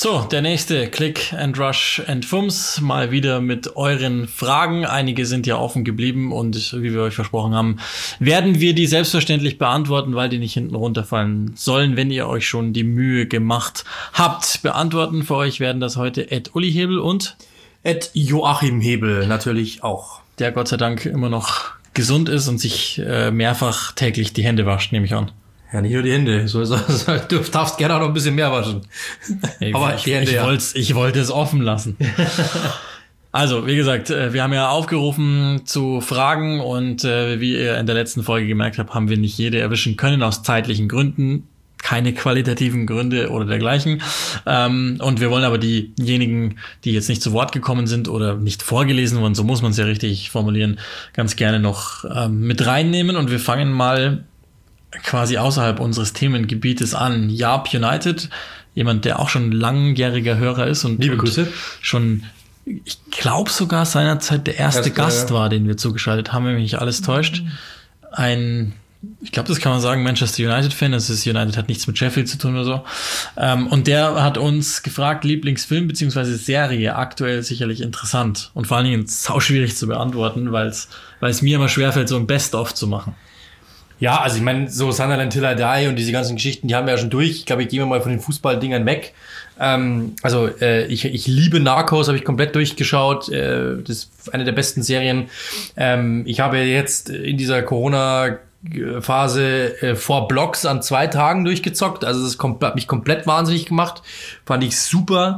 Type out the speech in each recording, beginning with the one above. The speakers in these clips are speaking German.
So, der nächste Click and Rush and Fums, mal wieder mit euren Fragen. Einige sind ja offen geblieben und wie wir euch versprochen haben, werden wir die selbstverständlich beantworten, weil die nicht hinten runterfallen sollen, wenn ihr euch schon die Mühe gemacht habt. Beantworten für euch werden das heute Uli Hebel und Joachim Hebel natürlich auch. Der Gott sei Dank immer noch gesund ist und sich mehrfach täglich die Hände wascht, nehme ich an. Ja, nicht nur die Hände. Du darfst gerne auch noch ein bisschen mehr waschen. Aber ich wollte es offen lassen. Also, wie gesagt, wir haben ja aufgerufen zu Fragen und wie ihr in der letzten Folge gemerkt habt, haben wir nicht jede erwischen können aus zeitlichen Gründen. Keine qualitativen Gründe oder dergleichen. Und wir wollen aber diejenigen, die jetzt nicht zu Wort gekommen sind oder nicht vorgelesen wurden, so muss man es ja richtig formulieren, ganz gerne noch mit reinnehmen. Und wir fangen mal quasi außerhalb unseres Themengebietes an. Yarp United, jemand, der auch schon langjähriger Hörer ist und liebe Grüße. Schon, ich glaube sogar seinerzeit der erste Gast war, den wir zugeschaltet haben, wenn mich nicht alles täuscht. Ich glaube, das kann man sagen, Manchester United-Fan. Das ist United, hat nichts mit Sheffield zu tun oder so. Und der hat uns gefragt, Lieblingsfilm bzw. Serie, aktuell sicherlich interessant. Und vor allen Dingen sauschwierig zu beantworten, weil es mir immer schwerfällt, so ein Best-of zu machen. Ja, also ich meine, so Sunderland Till I Die und diese ganzen Geschichten, die haben wir ja schon durch. Ich glaube, ich gehe mal von den Fußballdingern weg. Ich liebe Narcos, habe ich komplett durchgeschaut. Das ist eine der besten Serien. Ich habe jetzt in dieser Corona-Phase 4 Blocks an 2 Tagen durchgezockt. Also das hat mich komplett wahnsinnig gemacht. Fand ich super.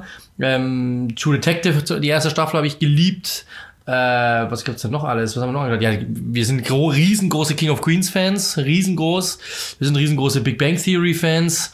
True Detective, die erste Staffel habe ich geliebt. Was gibt's denn noch alles? Was haben wir noch gesagt? Ja, wir sind riesengroße King of Queens Fans, riesengroß. Wir sind riesengroße Big Bang Theory Fans.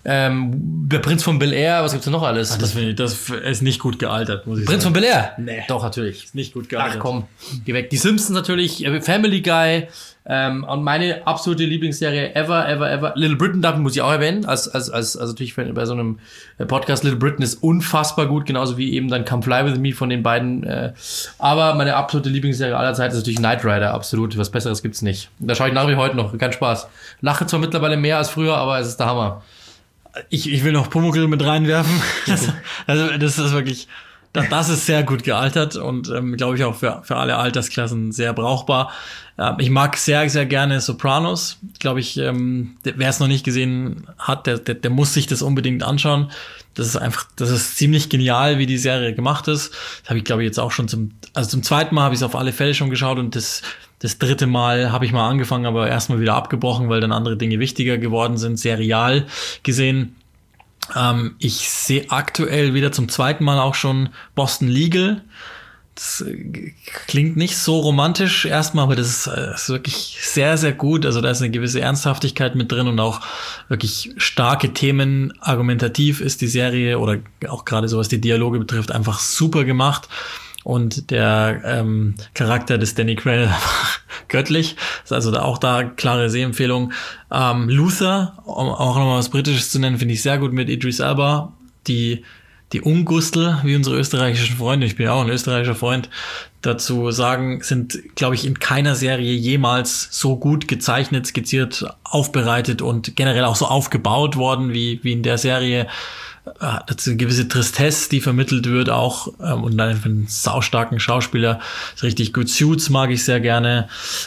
Der Prinz von Bel-Air, was gibt's denn noch alles? Das ist nicht gut gealtert, muss ich Prinz sagen. von Bel-Air? Nee. Doch, natürlich. Ist nicht gut gealtert. Ach komm, geh weg. Die Simpsons natürlich, Family Guy, und meine absolute Lieblingsserie ever. Little Britain, da muss ich auch erwähnen, als natürlich bei so einem Podcast. Little Britain ist unfassbar gut, genauso wie eben dann Come Fly With Me von den beiden. Aber meine absolute Lieblingsserie aller Zeiten ist natürlich Knight Rider, absolut. Was Besseres gibt's nicht. Da schaue ich nach wie heute noch, kein Spaß. Lache zwar mittlerweile mehr als früher, aber es ist der Hammer. Ich will noch Pumuckl mit reinwerfen. Also das ist wirklich, das ist sehr gut gealtert und glaube ich auch für alle Altersklassen sehr brauchbar. Ich mag sehr, sehr gerne Sopranos. Glaube ich, wer es noch nicht gesehen hat, der muss sich das unbedingt anschauen. Das ist ziemlich genial, wie die Serie gemacht ist. Das habe ich, glaube ich, jetzt auch schon zum zweiten Mal habe ich es auf alle Fälle schon geschaut und das 3. Mal habe ich mal angefangen, aber erstmal wieder abgebrochen, weil dann andere Dinge wichtiger geworden sind, serial gesehen. Ich sehe aktuell wieder zum 2. Mal auch schon Boston Legal. Das klingt nicht so romantisch erstmal, aber das ist wirklich sehr, sehr gut. Also da ist eine gewisse Ernsthaftigkeit mit drin und auch wirklich starke Themen. Argumentativ ist die Serie oder auch gerade so, was die Dialoge betrifft, einfach super gemacht. Und der Charakter des Danny Quayle göttlich. Ist also auch da klare Sehempfehlung. Luther, um auch nochmal was Britisches zu nennen, finde ich sehr gut mit Idris Elba. Die Ungustel, wie unsere österreichischen Freunde, ich bin ja auch ein österreichischer Freund, dazu sagen, sind, glaube ich, in keiner Serie jemals so gut gezeichnet, skizziert, aufbereitet und generell auch so aufgebaut worden wie in der Serie. Das ist eine gewisse Tristesse, die vermittelt wird auch, und dann für einen saustarken Schauspieler ist richtig gut. Suits mag ich sehr gerne.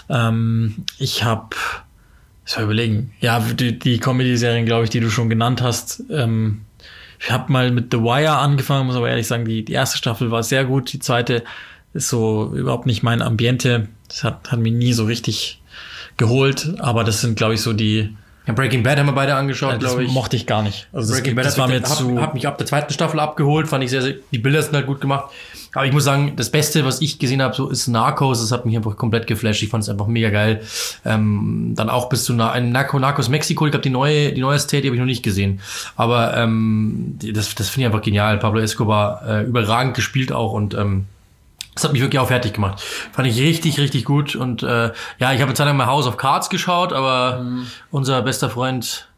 Ich soll überlegen, ja, die Comedy-Serien, glaube ich, die du schon genannt hast. Ich habe mal mit The Wire angefangen, muss aber ehrlich sagen, die erste Staffel war sehr gut, die zweite ist so überhaupt nicht mein Ambiente. Das hat mich nie so richtig geholt, aber das sind, glaube ich, so die. Ja, Breaking Bad haben wir beide angeschaut, glaube ich. Mochte ich gar nicht. Also das war mir zu. Hat mich ab der 2. Staffel abgeholt, fand ich sehr, sehr, die Bilder sind halt gut gemacht. Aber ich muss sagen, das Beste, was ich gesehen habe, so ist Narcos. Das hat mich einfach komplett geflasht. Ich fand es einfach mega geil. Dann auch bis zu Narcos Mexiko. Ich glaube, die neue State, die habe ich noch nicht gesehen. Aber das finde ich einfach genial. Pablo Escobar überragend gespielt auch und das hat mich wirklich auch fertig gemacht. Fand ich richtig, richtig gut. Und ich habe eine Zeit lang mal House of Cards geschaut, aber unser bester Freund,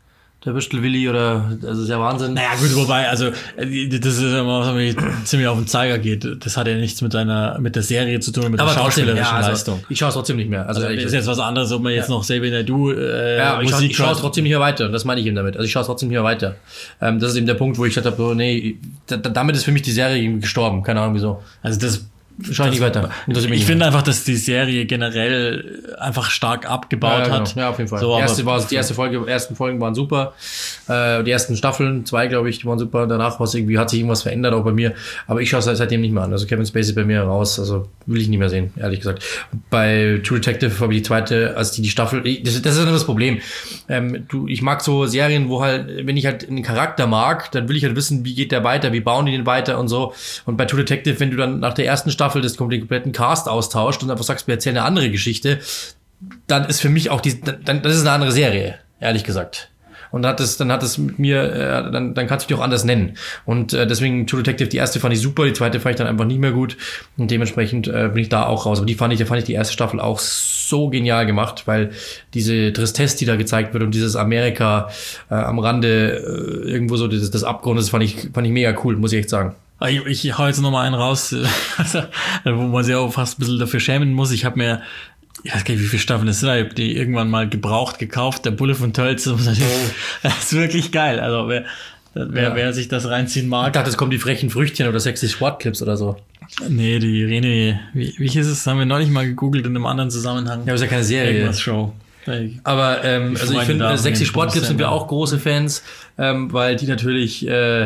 der Würstel-Willi oder, also ist ja Wahnsinn. Naja, gut, wobei, also, das ist immer, was mir ziemlich auf den Zeiger geht. Das hat ja nichts mit der Serie zu tun, mit der schauspielerischen Leistung. Ich schaue es trotzdem nicht mehr. Also das ist jetzt was anderes, ob man jetzt noch Xavier Naidoo ich schaue es trotzdem nicht mehr weiter. Das meine ich eben damit. Also ich schaue es trotzdem nicht mehr weiter. Das ist eben der Punkt, wo ich gesagt habe, nee, damit ist für mich die Serie irgendwie gestorben. Keine Ahnung wieso. Also das schau ich nicht weiter. Ich finde einfach, dass die Serie generell einfach stark abgebaut hat. Ja, auf jeden Fall. So, die ersten Folgen waren super. Die ersten Staffeln, 2, glaube ich, die waren super. Danach hat sich irgendwas verändert, auch bei mir. Aber ich schaue es seitdem nicht mehr an. Also Kevin Spacey bei mir raus. Also will ich nicht mehr sehen, ehrlich gesagt. Bei True Detective habe ich die zweite, also die Staffel, das ist immer das Problem. Ich mag so Serien, wo halt, wenn ich halt einen Charakter mag, dann will ich halt wissen, wie geht der weiter, wie bauen die den weiter und so. Und bei True Detective, wenn du dann nach der ersten Staffel den kompletten Cast austauscht und einfach sagst, wir erzählen eine andere Geschichte, dann ist für mich auch das ist eine andere Serie, ehrlich gesagt. Und dann hat es mit mir, dann kannst du dich auch anders nennen. Und deswegen True Detective, die erste fand ich super, die zweite fand ich dann einfach nicht mehr gut. Und dementsprechend bin ich da auch raus. Aber da fand ich die erste Staffel auch so genial gemacht, weil diese Tristesse, die da gezeigt wird und dieses Amerika am Rande irgendwo so des Abgrundes, fand ich mega cool, muss ich echt sagen. Ich hau jetzt nochmal einen raus, wo man sich auch fast ein bisschen dafür schämen muss. Ich habe mir, ich weiß gar nicht, wie viele Staffeln es sind, ich habe die irgendwann mal gebraucht gekauft, der Bulle von Tölz. Das ist wirklich geil. Also wer sich das reinziehen mag. Ich dachte, es kommen die frechen Früchtchen oder sexy Sportclips oder so. Nee, die Rene, wie hieß es? Haben wir neulich mal gegoogelt in einem anderen Zusammenhang. Ja, aber ist ja keine Serie. Irgendwas Show. Aber also ich finde, sexy Sportclips sind wir auch große Fans, weil die natürlich,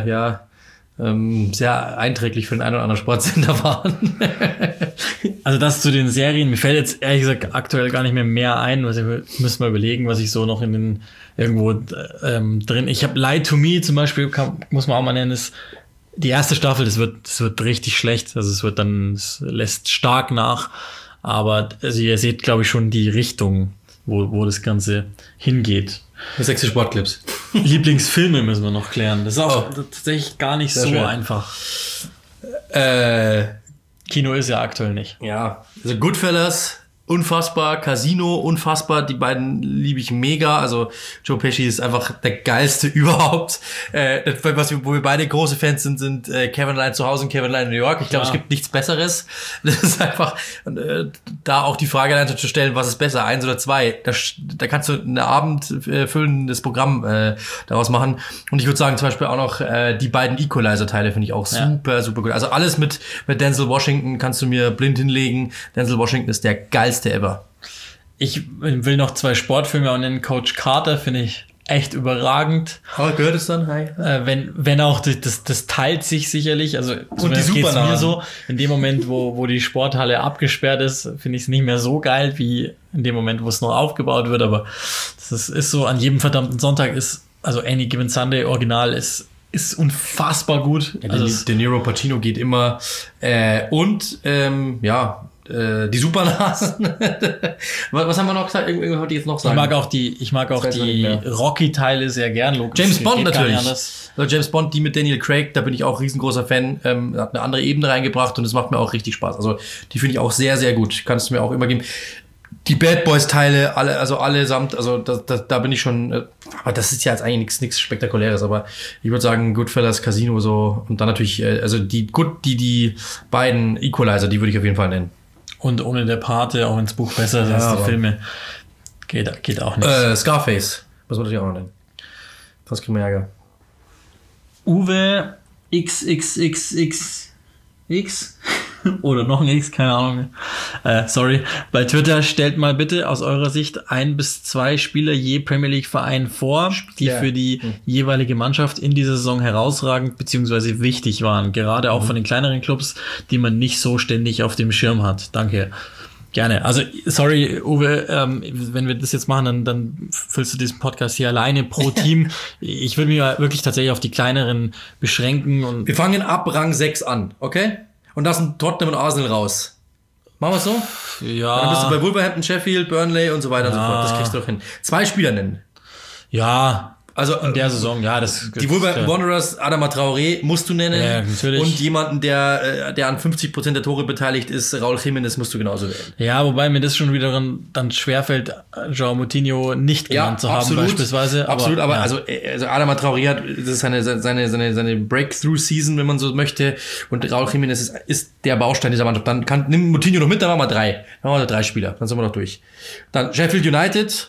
sehr einträglich für den einen oder anderen Sportsender waren. Also das zu den Serien, mir fällt jetzt ehrlich gesagt aktuell gar nicht mehr ein, müssen wir überlegen, was ich so noch in den irgendwo drin. Ich habe Lie to Me zum Beispiel, muss man auch mal nennen, ist die erste Staffel, das wird richtig schlecht, also es lässt stark nach, aber also ihr seht, glaube ich, schon die Richtung, wo das Ganze hingeht. Sexy Sportclips. Lieblingsfilme müssen wir noch klären. Das ist auch tatsächlich gar nicht so schwer. Einfach. Kino ist ja aktuell nicht. Ja, also Goodfellas, unfassbar, Casino, unfassbar, die beiden liebe ich mega, also Joe Pesci ist einfach der geilste überhaupt, wo wir beide große Fans sind Kevin Allein zu Hause und Kevin Allein in New York, ich glaube, es gibt nichts Besseres, das ist einfach, da auch die Frage dann zu stellen, was ist besser, 1 oder 2, da kannst du ein abendfüllendes Programm daraus machen und ich würde sagen, zum Beispiel auch noch die beiden Equalizer-Teile finde ich auch super, super gut, also alles mit Denzel Washington kannst du mir blind hinlegen, Denzel Washington ist der geilste ever. Ich will noch 2 Sportfilme auch nennen. Coach Carter finde ich echt überragend. Gehört es dann? Hi. Wenn auch das teilt sich sicherlich. Also und die Supernamen. Mir so. In dem Moment, wo die Sporthalle abgesperrt ist, finde ich es nicht mehr so geil wie in dem Moment, wo es noch aufgebaut wird. Aber das ist so, an jedem verdammten Sonntag also Any Given Sunday Original ist unfassbar gut. Ja, also De Niro Pacino geht immer. Die Supernasen. Was haben wir noch gesagt? Irgendwie wollte ich jetzt noch sagen. Ich mag auch die Rocky-Teile sehr gern. Logisch. James Bond natürlich. Also James Bond, die mit Daniel Craig, da bin ich auch riesengroßer Fan. Hat eine andere Ebene reingebracht und es macht mir auch richtig Spaß. Also die finde ich auch sehr, sehr gut. Kannst du mir auch immer geben. Die Bad Boys-Teile, allesamt, also da bin ich schon, aber das ist ja jetzt eigentlich nichts Spektakuläres, aber ich würde sagen Goodfellas, Casino so und dann natürlich, also die beiden Equalizer, die würde ich auf jeden Fall nennen. Und ohne der Pate, auch ins Buch besser sind die Filme. Geht auch nicht. Scarface, muss man natürlich auch noch nennen. Das kriegen wir Ärger. Uwe XXXXX oder noch ein X, keine Ahnung. Sorry. Bei Twitter stellt mal bitte aus eurer Sicht 1 bis 2 Spieler je Premier League Verein vor, die für die jeweilige Mannschaft in dieser Saison herausragend bzw. wichtig waren. Gerade auch von den kleineren Clubs, die man nicht so ständig auf dem Schirm hat. Danke. Gerne. Also, sorry, Uwe, wenn wir das jetzt machen, dann füllst du diesen Podcast hier alleine pro Team. Ich würde mich wirklich tatsächlich auf die kleineren beschränken. Und wir fangen ab Rang 6 an, okay? Und lassen Tottenham und Arsenal raus. Machen wir es so? Ja. Dann bist du bei Wolverhampton, Sheffield, Burnley und so weiter und so fort. Das kriegst du doch hin. 2 Spieler nennen. Ja, Also in der Saison, ja, die Wolverhampton Wanderers, Adama Traoré musst du nennen. Ja, natürlich. Und jemanden, der an 50% der Tore beteiligt ist, Raúl Jiménez, musst du genauso wählen. Ja, wobei mir das schon wieder dann schwerfällt, João Moutinho nicht genannt zu haben, beispielsweise. Absolut, aber also Adama Traoré hat, das ist seine Breakthrough-Season, wenn man so möchte. Und Raúl Jiménez ist der Baustein dieser Mannschaft. Dann nimm Moutinho noch mit, dann machen wir 3. Dann machen wir 3 Spieler. Dann sind wir noch durch. Dann Sheffield United.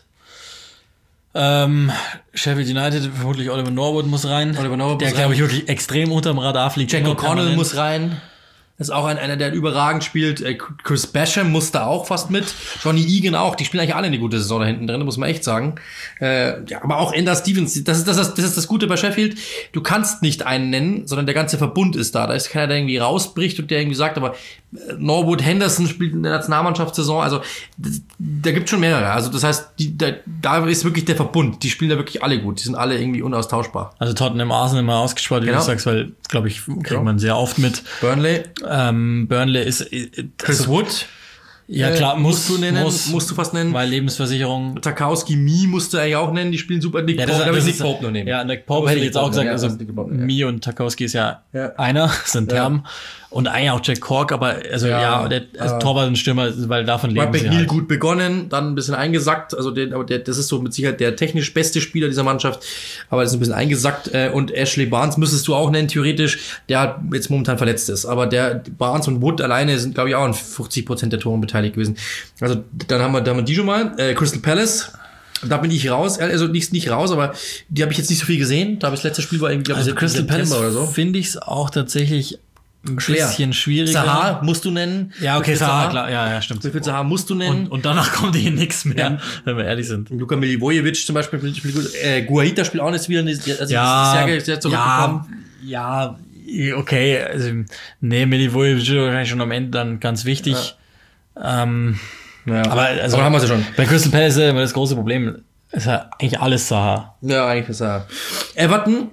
Sheffield United, vermutlich Oliver Norwood muss rein. Der, glaube ich, wirklich extrem unterm Radar fliegt. Jack O'Connell muss rein. Das ist auch einer, der überragend spielt. Chris Basham muss da auch fast mit. Johnny Egan auch. Die spielen eigentlich alle eine gute Saison da hinten drin, muss man echt sagen. Aber auch Ender Stevens. Das ist das Gute bei Sheffield. Du kannst nicht einen nennen, sondern der ganze Verbund ist da. Da ist keiner, der irgendwie rausbricht und der irgendwie sagt, aber Norwood Henderson spielt in der Nationalmannschaftssaison. Also da gibt schon mehrere. Also das heißt, da ist wirklich der Verbund. Die spielen da wirklich alle gut. Die sind alle irgendwie unaustauschbar. Also Tottenham, Arsenal mal ausgespart, wie du sagst, weil, glaube ich, kriegt man sehr oft mit. Burnley ist Chris Wood. Ja, klar, musst du fast nennen. Weil Lebensversicherung. Tarkowski, musst du eigentlich auch nennen, die spielen super. Nick Pope noch nehmen. Ja, Nick Pope hätte ich jetzt auch gesagt. Also Mi und Tarkowski ist ja einer, sind Term. Und eigentlich auch Jack Cork, aber Torwart und Stürmer, weil davon leben sie halt. Gut begonnen, dann ein bisschen eingesackt. Also das ist so mit Sicherheit der technisch beste Spieler dieser Mannschaft, aber ist ein bisschen eingesackt. Und Ashley Barnes müsstest du auch nennen, theoretisch. Der hat jetzt momentan verletzt ist. Aber der Barnes und Wood alleine sind, glaube ich, auch an 50% der Toren beteiligt gewesen. Also dann haben wir die schon mal. Crystal Palace. Da bin ich raus, also nicht raus, aber die habe ich jetzt nicht so viel gesehen. Da habe ich das letzte Spiel war irgendwie, glaube ich, Crystal Palace oder so. Finde ich es auch tatsächlich ein bisschen schwieriger. Zaha musst du nennen. Ja, okay, Zaha, klar. Ja, stimmt. Wilfried Zaha musst du nennen. Und danach kommt hier nichts mehr, wenn wir ehrlich sind. Luka Milivojevic zum Beispiel spielt gut. Guaita spielt auch nicht wieder. Also sehr zurückgekommen. Ja, okay. Also, Milivojevic ist wahrscheinlich schon am Ende dann ganz wichtig. Ja. Aber haben wir sie schon. Bei Crystal Palace ist das große Problem, ist ja eigentlich alles Zaha. Ja, eigentlich ist Zaha. Everton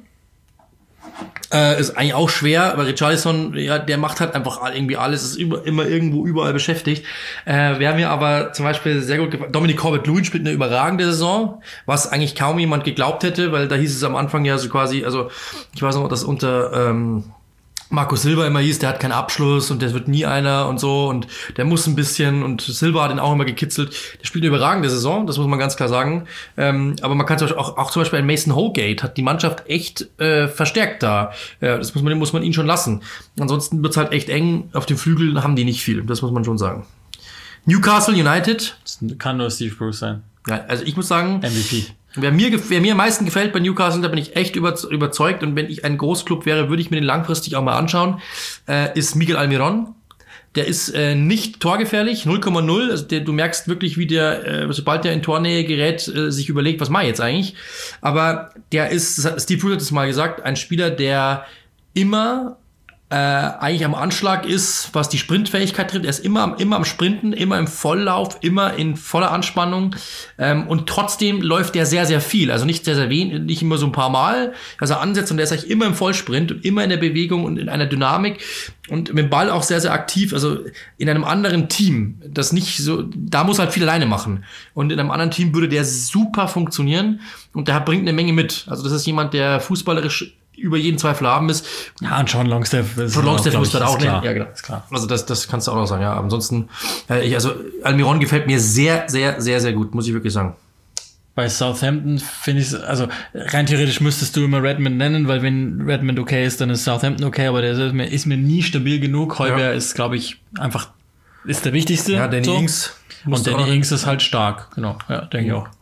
ist eigentlich auch schwer, weil Richarlison, ja, der macht halt einfach irgendwie alles, ist immer irgendwo überall beschäftigt. Wer mir aber zum Beispiel sehr gut gefallen, Dominic Calvert-Lewin spielt eine überragende Saison, was eigentlich kaum jemand geglaubt hätte, weil da hieß es am Anfang ja so quasi, also ich weiß noch, dass unter Marco Silva immer hieß, der hat keinen Abschluss und der wird nie einer und so und der muss ein bisschen und Silva hat ihn auch immer gekitzelt. Der spielt eine überragende Saison, das muss man ganz klar sagen. Aber man kann zum Beispiel auch zum Beispiel ein Mason Holgate hat die Mannschaft echt verstärkt da. Das muss man ihnen schon lassen. Ansonsten wird's halt echt eng. Auf den Flügeln haben die nicht viel, das muss man schon sagen. Newcastle United. Das kann nur Steve Bruce sein. Ja, also ich muss sagen, MVP. Wer mir am meisten gefällt bei Newcastle, da bin ich echt überzeugt und wenn ich ein Großclub wäre, würde ich mir den langfristig auch mal anschauen, ist Miguel Almiron. Der ist nicht torgefährlich, 0,0. Also du merkst wirklich, wie der, sobald der in Tornähe gerät, sich überlegt, was mache ich jetzt eigentlich. Aber der ist, Steve Bruce hat es mal gesagt, ein Spieler, der immer eigentlich am Anschlag ist, was die Sprintfähigkeit trifft. Er ist immer am Sprinten, immer im Volllauf, immer in voller Anspannung und trotzdem läuft er sehr, sehr viel. Also nicht sehr, sehr wenig, nicht immer so ein paar Mal, dass er ansetzt und der ist eigentlich immer im Vollsprint und immer in der Bewegung und in einer Dynamik und mit dem Ball auch sehr, sehr aktiv. Also in einem anderen Team, das nicht so, da muss halt viel alleine machen. Und in einem anderen Team würde der super funktionieren und der bringt eine Menge mit. Also das ist jemand, der fußballerisch über jeden Zweifel haben ist. Ja, und Sean Longstaff muss dann auch nennen. Ja, genau. Ist klar. Also das kannst du auch noch sagen, ja. Ansonsten, also Almiron gefällt mir sehr, sehr, sehr, sehr gut, muss ich wirklich sagen. Bei Southampton finde ich, also rein theoretisch müsstest du immer Redmond nennen, weil wenn Redmond okay ist, dann ist Southampton okay, aber der ist mir nie stabil genug. Heuber ist, glaube ich, einfach, ist der wichtigste. Ja, Danny Ings. Und Danny Ings ist halt stark, genau. Ja, denke ich auch.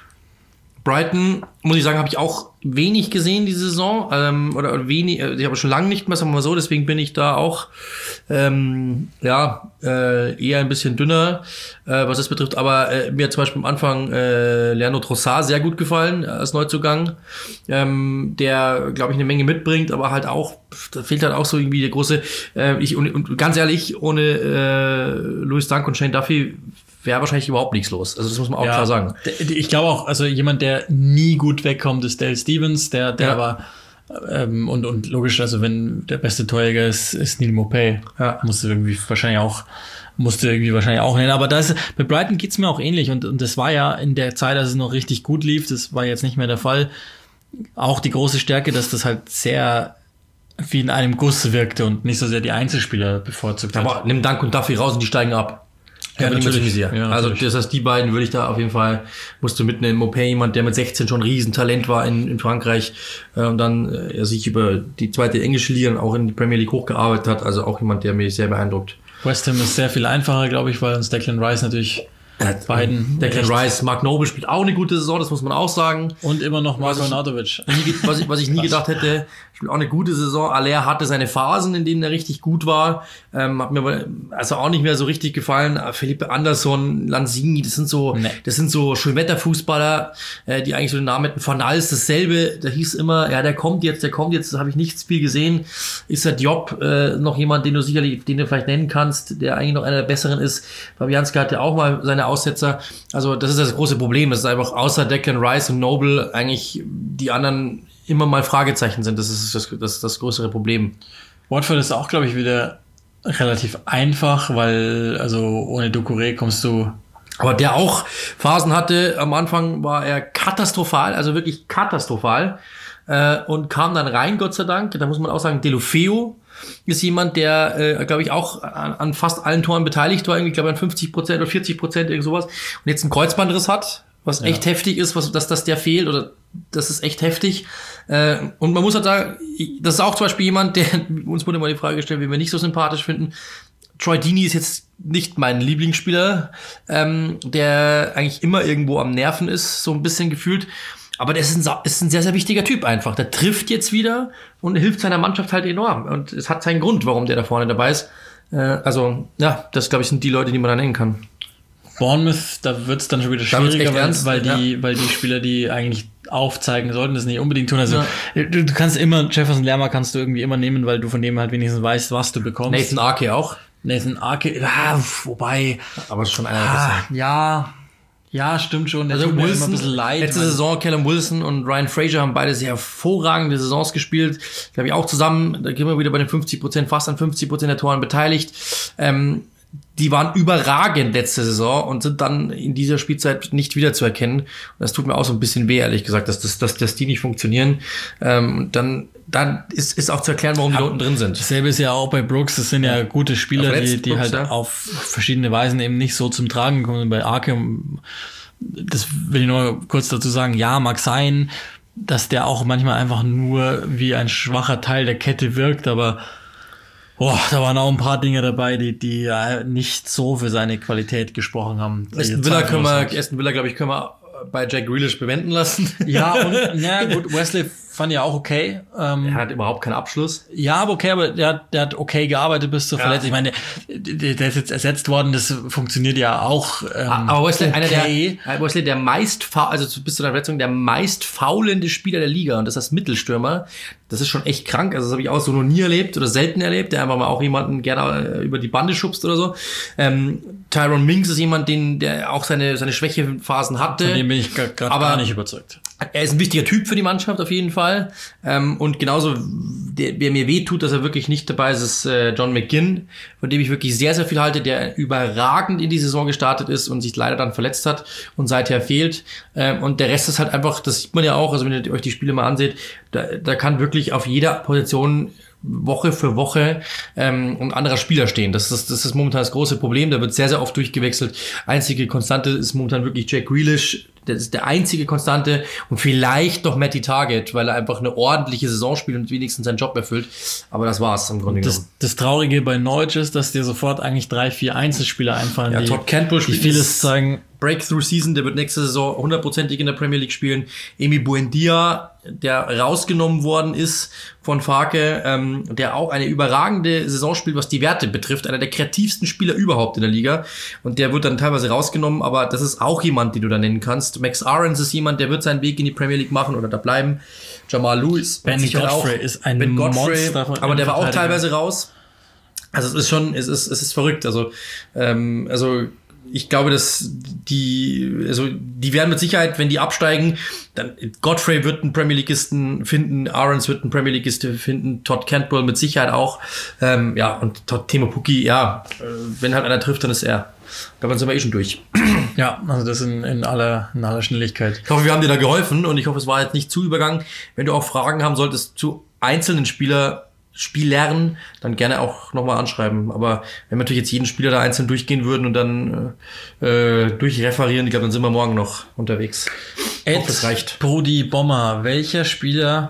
Brighton, muss ich sagen, habe ich auch wenig gesehen diese Saison, oder wenig, ich habe schon lange nicht mehr, sagen wir mal so, deswegen bin ich da auch eher ein bisschen dünner, was das betrifft, aber mir hat zum Beispiel am Anfang Leandro Trossard sehr gut gefallen als Neuzugang, der, glaube ich, eine Menge mitbringt, aber halt auch, da fehlt halt auch so irgendwie der große, und ganz ehrlich, ohne Louis Dunk und Shane Duffy wäre wahrscheinlich überhaupt nichts los. Also das muss man auch klar sagen. Ich glaube auch, also jemand, der nie gut wegkommt, ist Dale Stevens, der war und logisch, also wenn der beste Torjäger ist Neil Maupay, musste irgendwie wahrscheinlich auch nennen. Aber bei Brighton geht's mir auch ähnlich und das war ja in der Zeit, als es noch richtig gut lief, das war jetzt nicht mehr der Fall. auch die große Stärke, dass das halt sehr wie in einem Guss wirkte und nicht so sehr die Einzelspieler bevorzugt hat. Aber nimm Dank und Duffy raus und die steigen ab. Ja, natürlich. Ja, also das heißt, die beiden würde ich da auf jeden Fall, musst du mitnehmen. Mopé, jemand, der mit 16 schon ein Riesentalent war in Frankreich und dann sich über die zweite englische Liga und auch in die Premier League hochgearbeitet hat. Also auch jemand, der mich sehr beeindruckt. West Ham ist sehr viel einfacher, glaube ich, weil uns Declan Rice natürlich beiden... Declan Rice, Mark Noble spielt auch eine gute Saison, das muss man auch sagen. Und immer noch Marko Arnautovic. Was ich nie gedacht hätte, spielt auch eine gute Saison. Aller hatte seine Phasen, in denen er richtig gut war. Hat mir aber also auch nicht mehr so richtig gefallen. Felipe Anderson, Lanzini, das sind so Schönwetterfußballer, die eigentlich so den Namen hätten. Van Nals, dasselbe, da hieß immer, ja, der kommt jetzt, da habe ich nichts viel gesehen. Ist der Diop noch jemand, den du vielleicht nennen kannst, der eigentlich noch einer der Besseren ist. Fabianski hatte auch mal seine Aussetzer. Also das ist das große Problem. Das ist einfach außer Declan Rice und Noble eigentlich die anderen immer mal Fragezeichen sind. Das ist das größere Problem. Watford ist auch, glaube ich, wieder relativ einfach, weil also ohne Doucouré kommst du... Aber der auch Phasen hatte, am Anfang war er katastrophal, also wirklich katastrophal und kam dann rein, Gott sei Dank. Da muss man auch sagen, Deulofeu ist jemand, der, glaube ich, auch an fast allen Toren beteiligt war, irgendwie, glaube ich, an 50% oder 40%, irgend sowas. Und jetzt einen Kreuzbandriss hat, was echt heftig ist, dass der fehlt, oder das ist echt heftig. Und man muss halt sagen, das ist auch zum Beispiel jemand, der, uns wurde mal die Frage gestellt, wie wir nicht so sympathisch finden. Troy Deeney ist jetzt nicht mein Lieblingsspieler, der eigentlich immer irgendwo am Nerven ist, so ein bisschen gefühlt. Aber der ist ein sehr, sehr wichtiger Typ einfach. Der trifft jetzt wieder und hilft seiner Mannschaft halt enorm. Und es hat seinen Grund, warum der da vorne dabei ist. Also, ja, das, glaube ich, sind die Leute, die man da nennen kann. Bournemouth, da wird's dann schon wieder schwieriger, weil die Spieler, die eigentlich aufzeigen sollten, das nicht unbedingt tun. Also du kannst immer, Jefferson Lerma kannst du irgendwie immer nehmen, weil du von dem halt wenigstens weißt, was du bekommst. Nathan Ake auch. Wobei. Aber es ist schon einer der Besten. Ja, stimmt schon. Der also tut mir Wilson, immer ein bisschen leid. Letzte Saison, Callum Wilson und Ryan Fraser haben beide sehr hervorragende Saisons gespielt. Glaube ich auch zusammen, da gehen wir wieder bei den 50%, fast an 50% der Toren beteiligt. Die waren überragend letzte Saison und sind dann in dieser Spielzeit nicht wiederzuerkennen. Und das tut mir auch so ein bisschen weh, ehrlich gesagt, dass die nicht funktionieren. Dann ist auch zu erklären, warum die unten drin sind. Dasselbe ist ja auch bei Brooks. Das sind ja gute Spieler, die Brooks, halt auf verschiedene Weisen eben nicht so zum Tragen kommen. Bei Ake, das will ich nur kurz dazu sagen, ja, mag sein, dass der auch manchmal einfach nur wie ein schwacher Teil der Kette wirkt, aber da waren auch ein paar Dinge dabei, die nicht so für seine Qualität gesprochen haben. Aston Villa, glaube ich, können wir bei Jack Grealish bewenden lassen. Ja, und gut, Wesley fand ich auch okay. Er hat überhaupt keinen Abschluss. Ja, aber okay, aber der hat okay gearbeitet bis zur Verletzung. Ich meine, der ist jetzt ersetzt worden, das funktioniert ja auch. Aber Wesley, Wesley, der also bis zu der Verletzung, der meist faulende Spieler der Liga, und das als Mittelstürmer. Das ist schon echt krank. Also das habe ich auch so noch nie erlebt oder selten erlebt, der einfach mal auch jemanden gerne über die Bande schubst oder so. Tyrone Mings ist jemand, der auch seine Schwächephasen hatte. Von dem bin ich gerade gar nicht überzeugt. Er ist ein wichtiger Typ für die Mannschaft auf jeden Fall. Und genauso, wer mir wehtut, dass er wirklich nicht dabei ist, ist John McGinn, von dem ich wirklich sehr, sehr viel halte, der überragend in die Saison gestartet ist und sich leider dann verletzt hat und seither fehlt. Und der Rest ist halt einfach, das sieht man ja auch, also wenn ihr euch die Spiele mal anseht, da kann wirklich auf jeder Position Woche für Woche ein anderer Spieler stehen. Das ist momentan das große Problem. Da wird sehr, sehr oft durchgewechselt. Einzige Konstante ist momentan wirklich Jack Grealish. Das ist der einzige Konstante und vielleicht noch Matty Target, weil er einfach eine ordentliche Saison spielt und wenigstens seinen Job erfüllt. Aber das war's im Grunde genommen. Das Traurige bei Norwich ist, dass dir sofort eigentlich 3-4 Einzelspieler einfallen, ja, Todd Cantwell die vieles zeigen. Breakthrough-Season, der wird nächste Saison 100%ig in der Premier League spielen. Emi Buendia, der rausgenommen worden ist von Farke, der auch eine überragende Saison spielt, was die Werte betrifft. Einer der kreativsten Spieler überhaupt in der Liga. Und der wird dann teilweise rausgenommen, aber das ist auch jemand, den du da nennen kannst. Max Aarons ist jemand, der wird seinen Weg in die Premier League machen oder da bleiben. Jamal Lewis. Ben Godfrey ist ein Monster. Aber der war auch teilweise raus. Also es ist verrückt. Also ich glaube, dass die werden mit Sicherheit, wenn die absteigen, dann Godfrey wird einen Premier Leagueisten finden, Aarons wird einen Premier Leagueisten finden, Todd Cantwell mit Sicherheit auch, und Teemu Pukki, wenn halt einer trifft, dann ist er. Da sind wir schon durch. Ja, also das in aller Schnelligkeit. Ich hoffe, wir haben dir da geholfen und ich hoffe, es war jetzt nicht zu übergangen. Wenn du auch Fragen haben solltest zu einzelnen Spielern, dann gerne auch nochmal anschreiben. Aber wenn wir natürlich jetzt jeden Spieler da einzeln durchgehen würden und dann durchreferieren, ich glaube, dann sind wir morgen noch unterwegs. Das reicht. Brudi Bommer, welche Spieler...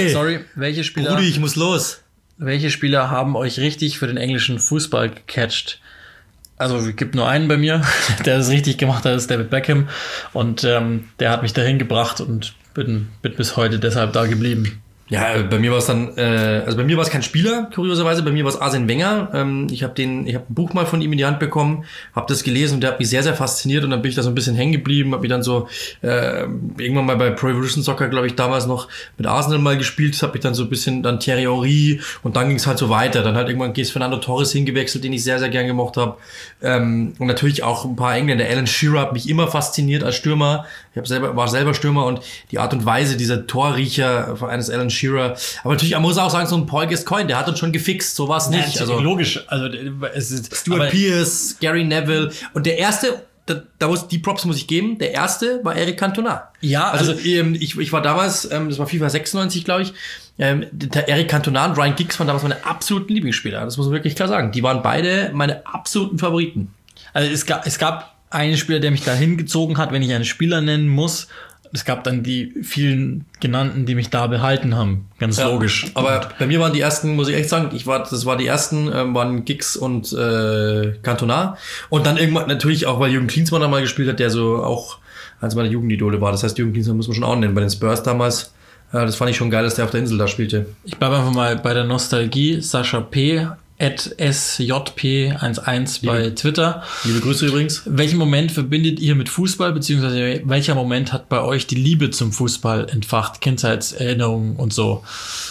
Brudi, ich muss los. Welche Spieler haben euch richtig für den englischen Fußball gecatcht? Also es gibt nur einen bei mir, der das richtig gemacht hat, ist David Beckham. Und der hat mich dahin gebracht und bin bis heute deshalb da geblieben. Ja, bei mir war es dann, bei mir war es kein Spieler, kurioserweise, bei mir war es Arsene Wenger. Ich habe ein Buch mal von ihm in die Hand bekommen, habe das gelesen und der hat mich sehr, sehr fasziniert und dann bin ich da so ein bisschen hängen geblieben, habe mich dann so irgendwann mal bei Pro Evolution Soccer, glaube ich, damals noch mit Arsenal mal gespielt, habe ich dann so ein bisschen dann Thierry Henry und dann ging es halt so weiter. Dann halt irgendwann ist Fernando Torres hingewechselt, den ich sehr, sehr gern gemocht habe. Und natürlich auch ein paar Engländer. Alan Shearer hat mich immer fasziniert als Stürmer. War selber Stürmer und die Art und Weise, dieser Torriecher eines Alan Shearer. Aber natürlich, man muss auch sagen, so ein Paul Gascoigne, der hat uns schon gefixt, so war es nicht. Ja, also logisch. Also es ist Stuart Pearce, Gary Neville und der erste, die Props muss ich geben, der erste war Eric Cantona. Ja, also ich war damals, das war FIFA 96, glaube ich, der Eric Cantona und Ryan Giggs waren damals meine absoluten Lieblingsspieler. Das muss man wirklich klar sagen. Die waren beide meine absoluten Favoriten. Also es gab einen Spieler, der mich da hingezogen hat, wenn ich einen Spieler nennen muss. Es gab dann die vielen genannten, die mich da behalten haben. Ganz logisch. Aber bei mir waren die ersten, muss ich echt sagen, die ersten, waren Giggs und Cantona. Und dann irgendwann natürlich auch, weil Jürgen Klinsmann da mal gespielt hat, der so auch eins meiner Jugendidole war. Das heißt, Jürgen Klinsmann muss man schon auch nennen. Bei den Spurs damals, das fand ich schon geil, dass der auf der Insel da spielte. Ich bleibe einfach mal bei der Nostalgie. Sascha P. @sjp11 bei Twitter. Liebe Grüße übrigens. Welchen Moment verbindet ihr mit Fußball, beziehungsweise welcher Moment hat bei euch die Liebe zum Fußball entfacht? Kindheitserinnerungen und so.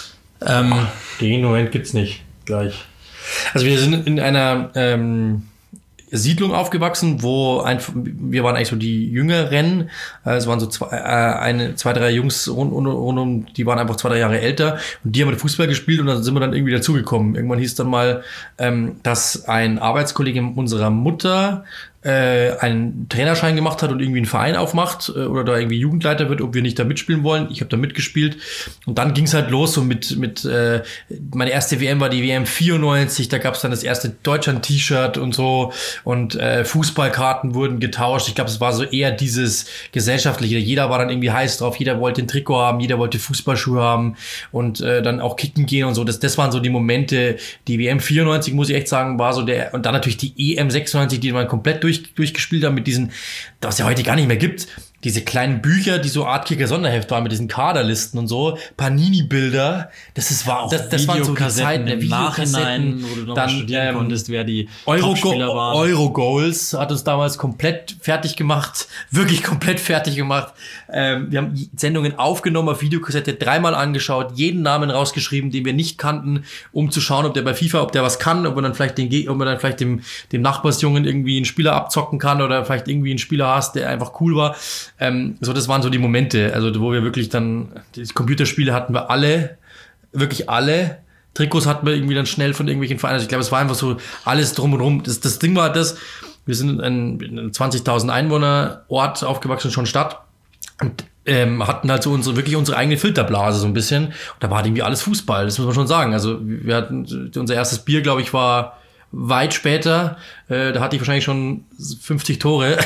Den Moment gibt's nicht. Gleich. Also wir sind in einer Siedlung aufgewachsen, wir waren eigentlich so die Jüngeren. Es waren so zwei, drei Jungs rund die waren einfach 2, 3 Jahre älter und die haben mit Fußball gespielt und dann sind wir dann irgendwie dazugekommen. Irgendwann hieß dann mal, dass ein Arbeitskollege unserer Mutter einen Trainerschein gemacht hat und irgendwie einen Verein aufmacht oder da irgendwie Jugendleiter wird, ob wir nicht da mitspielen wollen. Ich habe da mitgespielt und dann ging es halt los so mit meine erste WM war die WM 94, da gab es dann das erste Deutschland-T-Shirt und so und Fußballkarten wurden getauscht. Ich glaube, es war so eher dieses gesellschaftliche. Jeder war dann irgendwie heiß drauf, jeder wollte ein Trikot haben, jeder wollte Fußballschuhe haben und dann auch kicken gehen und so. Das waren so die Momente. Die WM 94, muss ich echt sagen, war so und dann natürlich die EM 96, die man komplett durchgespielt haben mit diesen, was ja heute gar nicht mehr gibt, diese kleinen Bücher, die so Art Kicker-Sonderheft waren mit diesen Kaderlisten und so, Panini-Bilder, das waren so die Zeiten, im Nachhinein, wo du noch dann studieren konntest, wer die Topspieler waren. Eurogoals hat uns damals komplett fertig gemacht, wirklich komplett fertig gemacht. Wir haben Sendungen aufgenommen auf Videokassette, 3-mal angeschaut, jeden Namen rausgeschrieben, den wir nicht kannten, um zu schauen, ob der bei FIFA, ob der was kann, ob man dann vielleicht dem Nachbarsjungen irgendwie einen Spieler abzocken kann oder vielleicht irgendwie einen Spieler hast, der einfach cool war. Das waren so die Momente, also wo wir wirklich dann, die Computerspiele hatten wir alle, wirklich alle. Trikots hatten wir irgendwie dann schnell von irgendwelchen Vereinen. Also ich glaube, es war einfach so alles drum und rum. Das Ding war wir sind in einem 20.000 Einwohner Ort aufgewachsen, schon Stadt. Und hatten halt so unsere eigene Filterblase so ein bisschen. Und da war halt irgendwie alles Fußball, das muss man schon sagen. Also wir hatten, unser erstes Bier, glaube ich, war weit später. Da hatte ich wahrscheinlich schon 50 Tore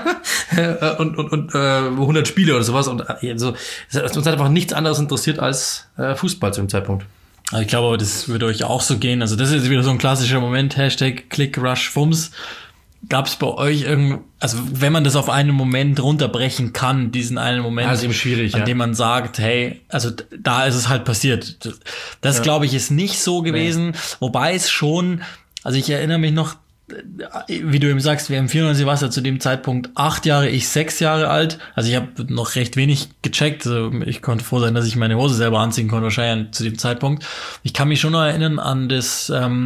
und 100 Spiele oder sowas. Und also, uns hat einfach nichts anderes interessiert als Fußball zu dem Zeitpunkt. Also ich glaube, das würde euch auch so gehen. Also das ist wieder so ein klassischer Moment, Hashtag Click Rush Fums. Gab es bei euch also wenn man das auf einen Moment runterbrechen kann, diesen einen Moment, ist eben schwierig, an dem man sagt, hey, also da ist es halt passiert. Das glaube ich ist nicht so gewesen, wobei es schon, also ich erinnere mich noch, wie du eben sagst, wir haben 94 warst ja zu dem Zeitpunkt 8 Jahre, ich 6 Jahre alt. Also ich habe noch recht wenig gecheckt. Also ich konnte froh sein, dass ich meine Hose selber anziehen konnte, wahrscheinlich zu dem Zeitpunkt. Ich kann mich schon noch erinnern an das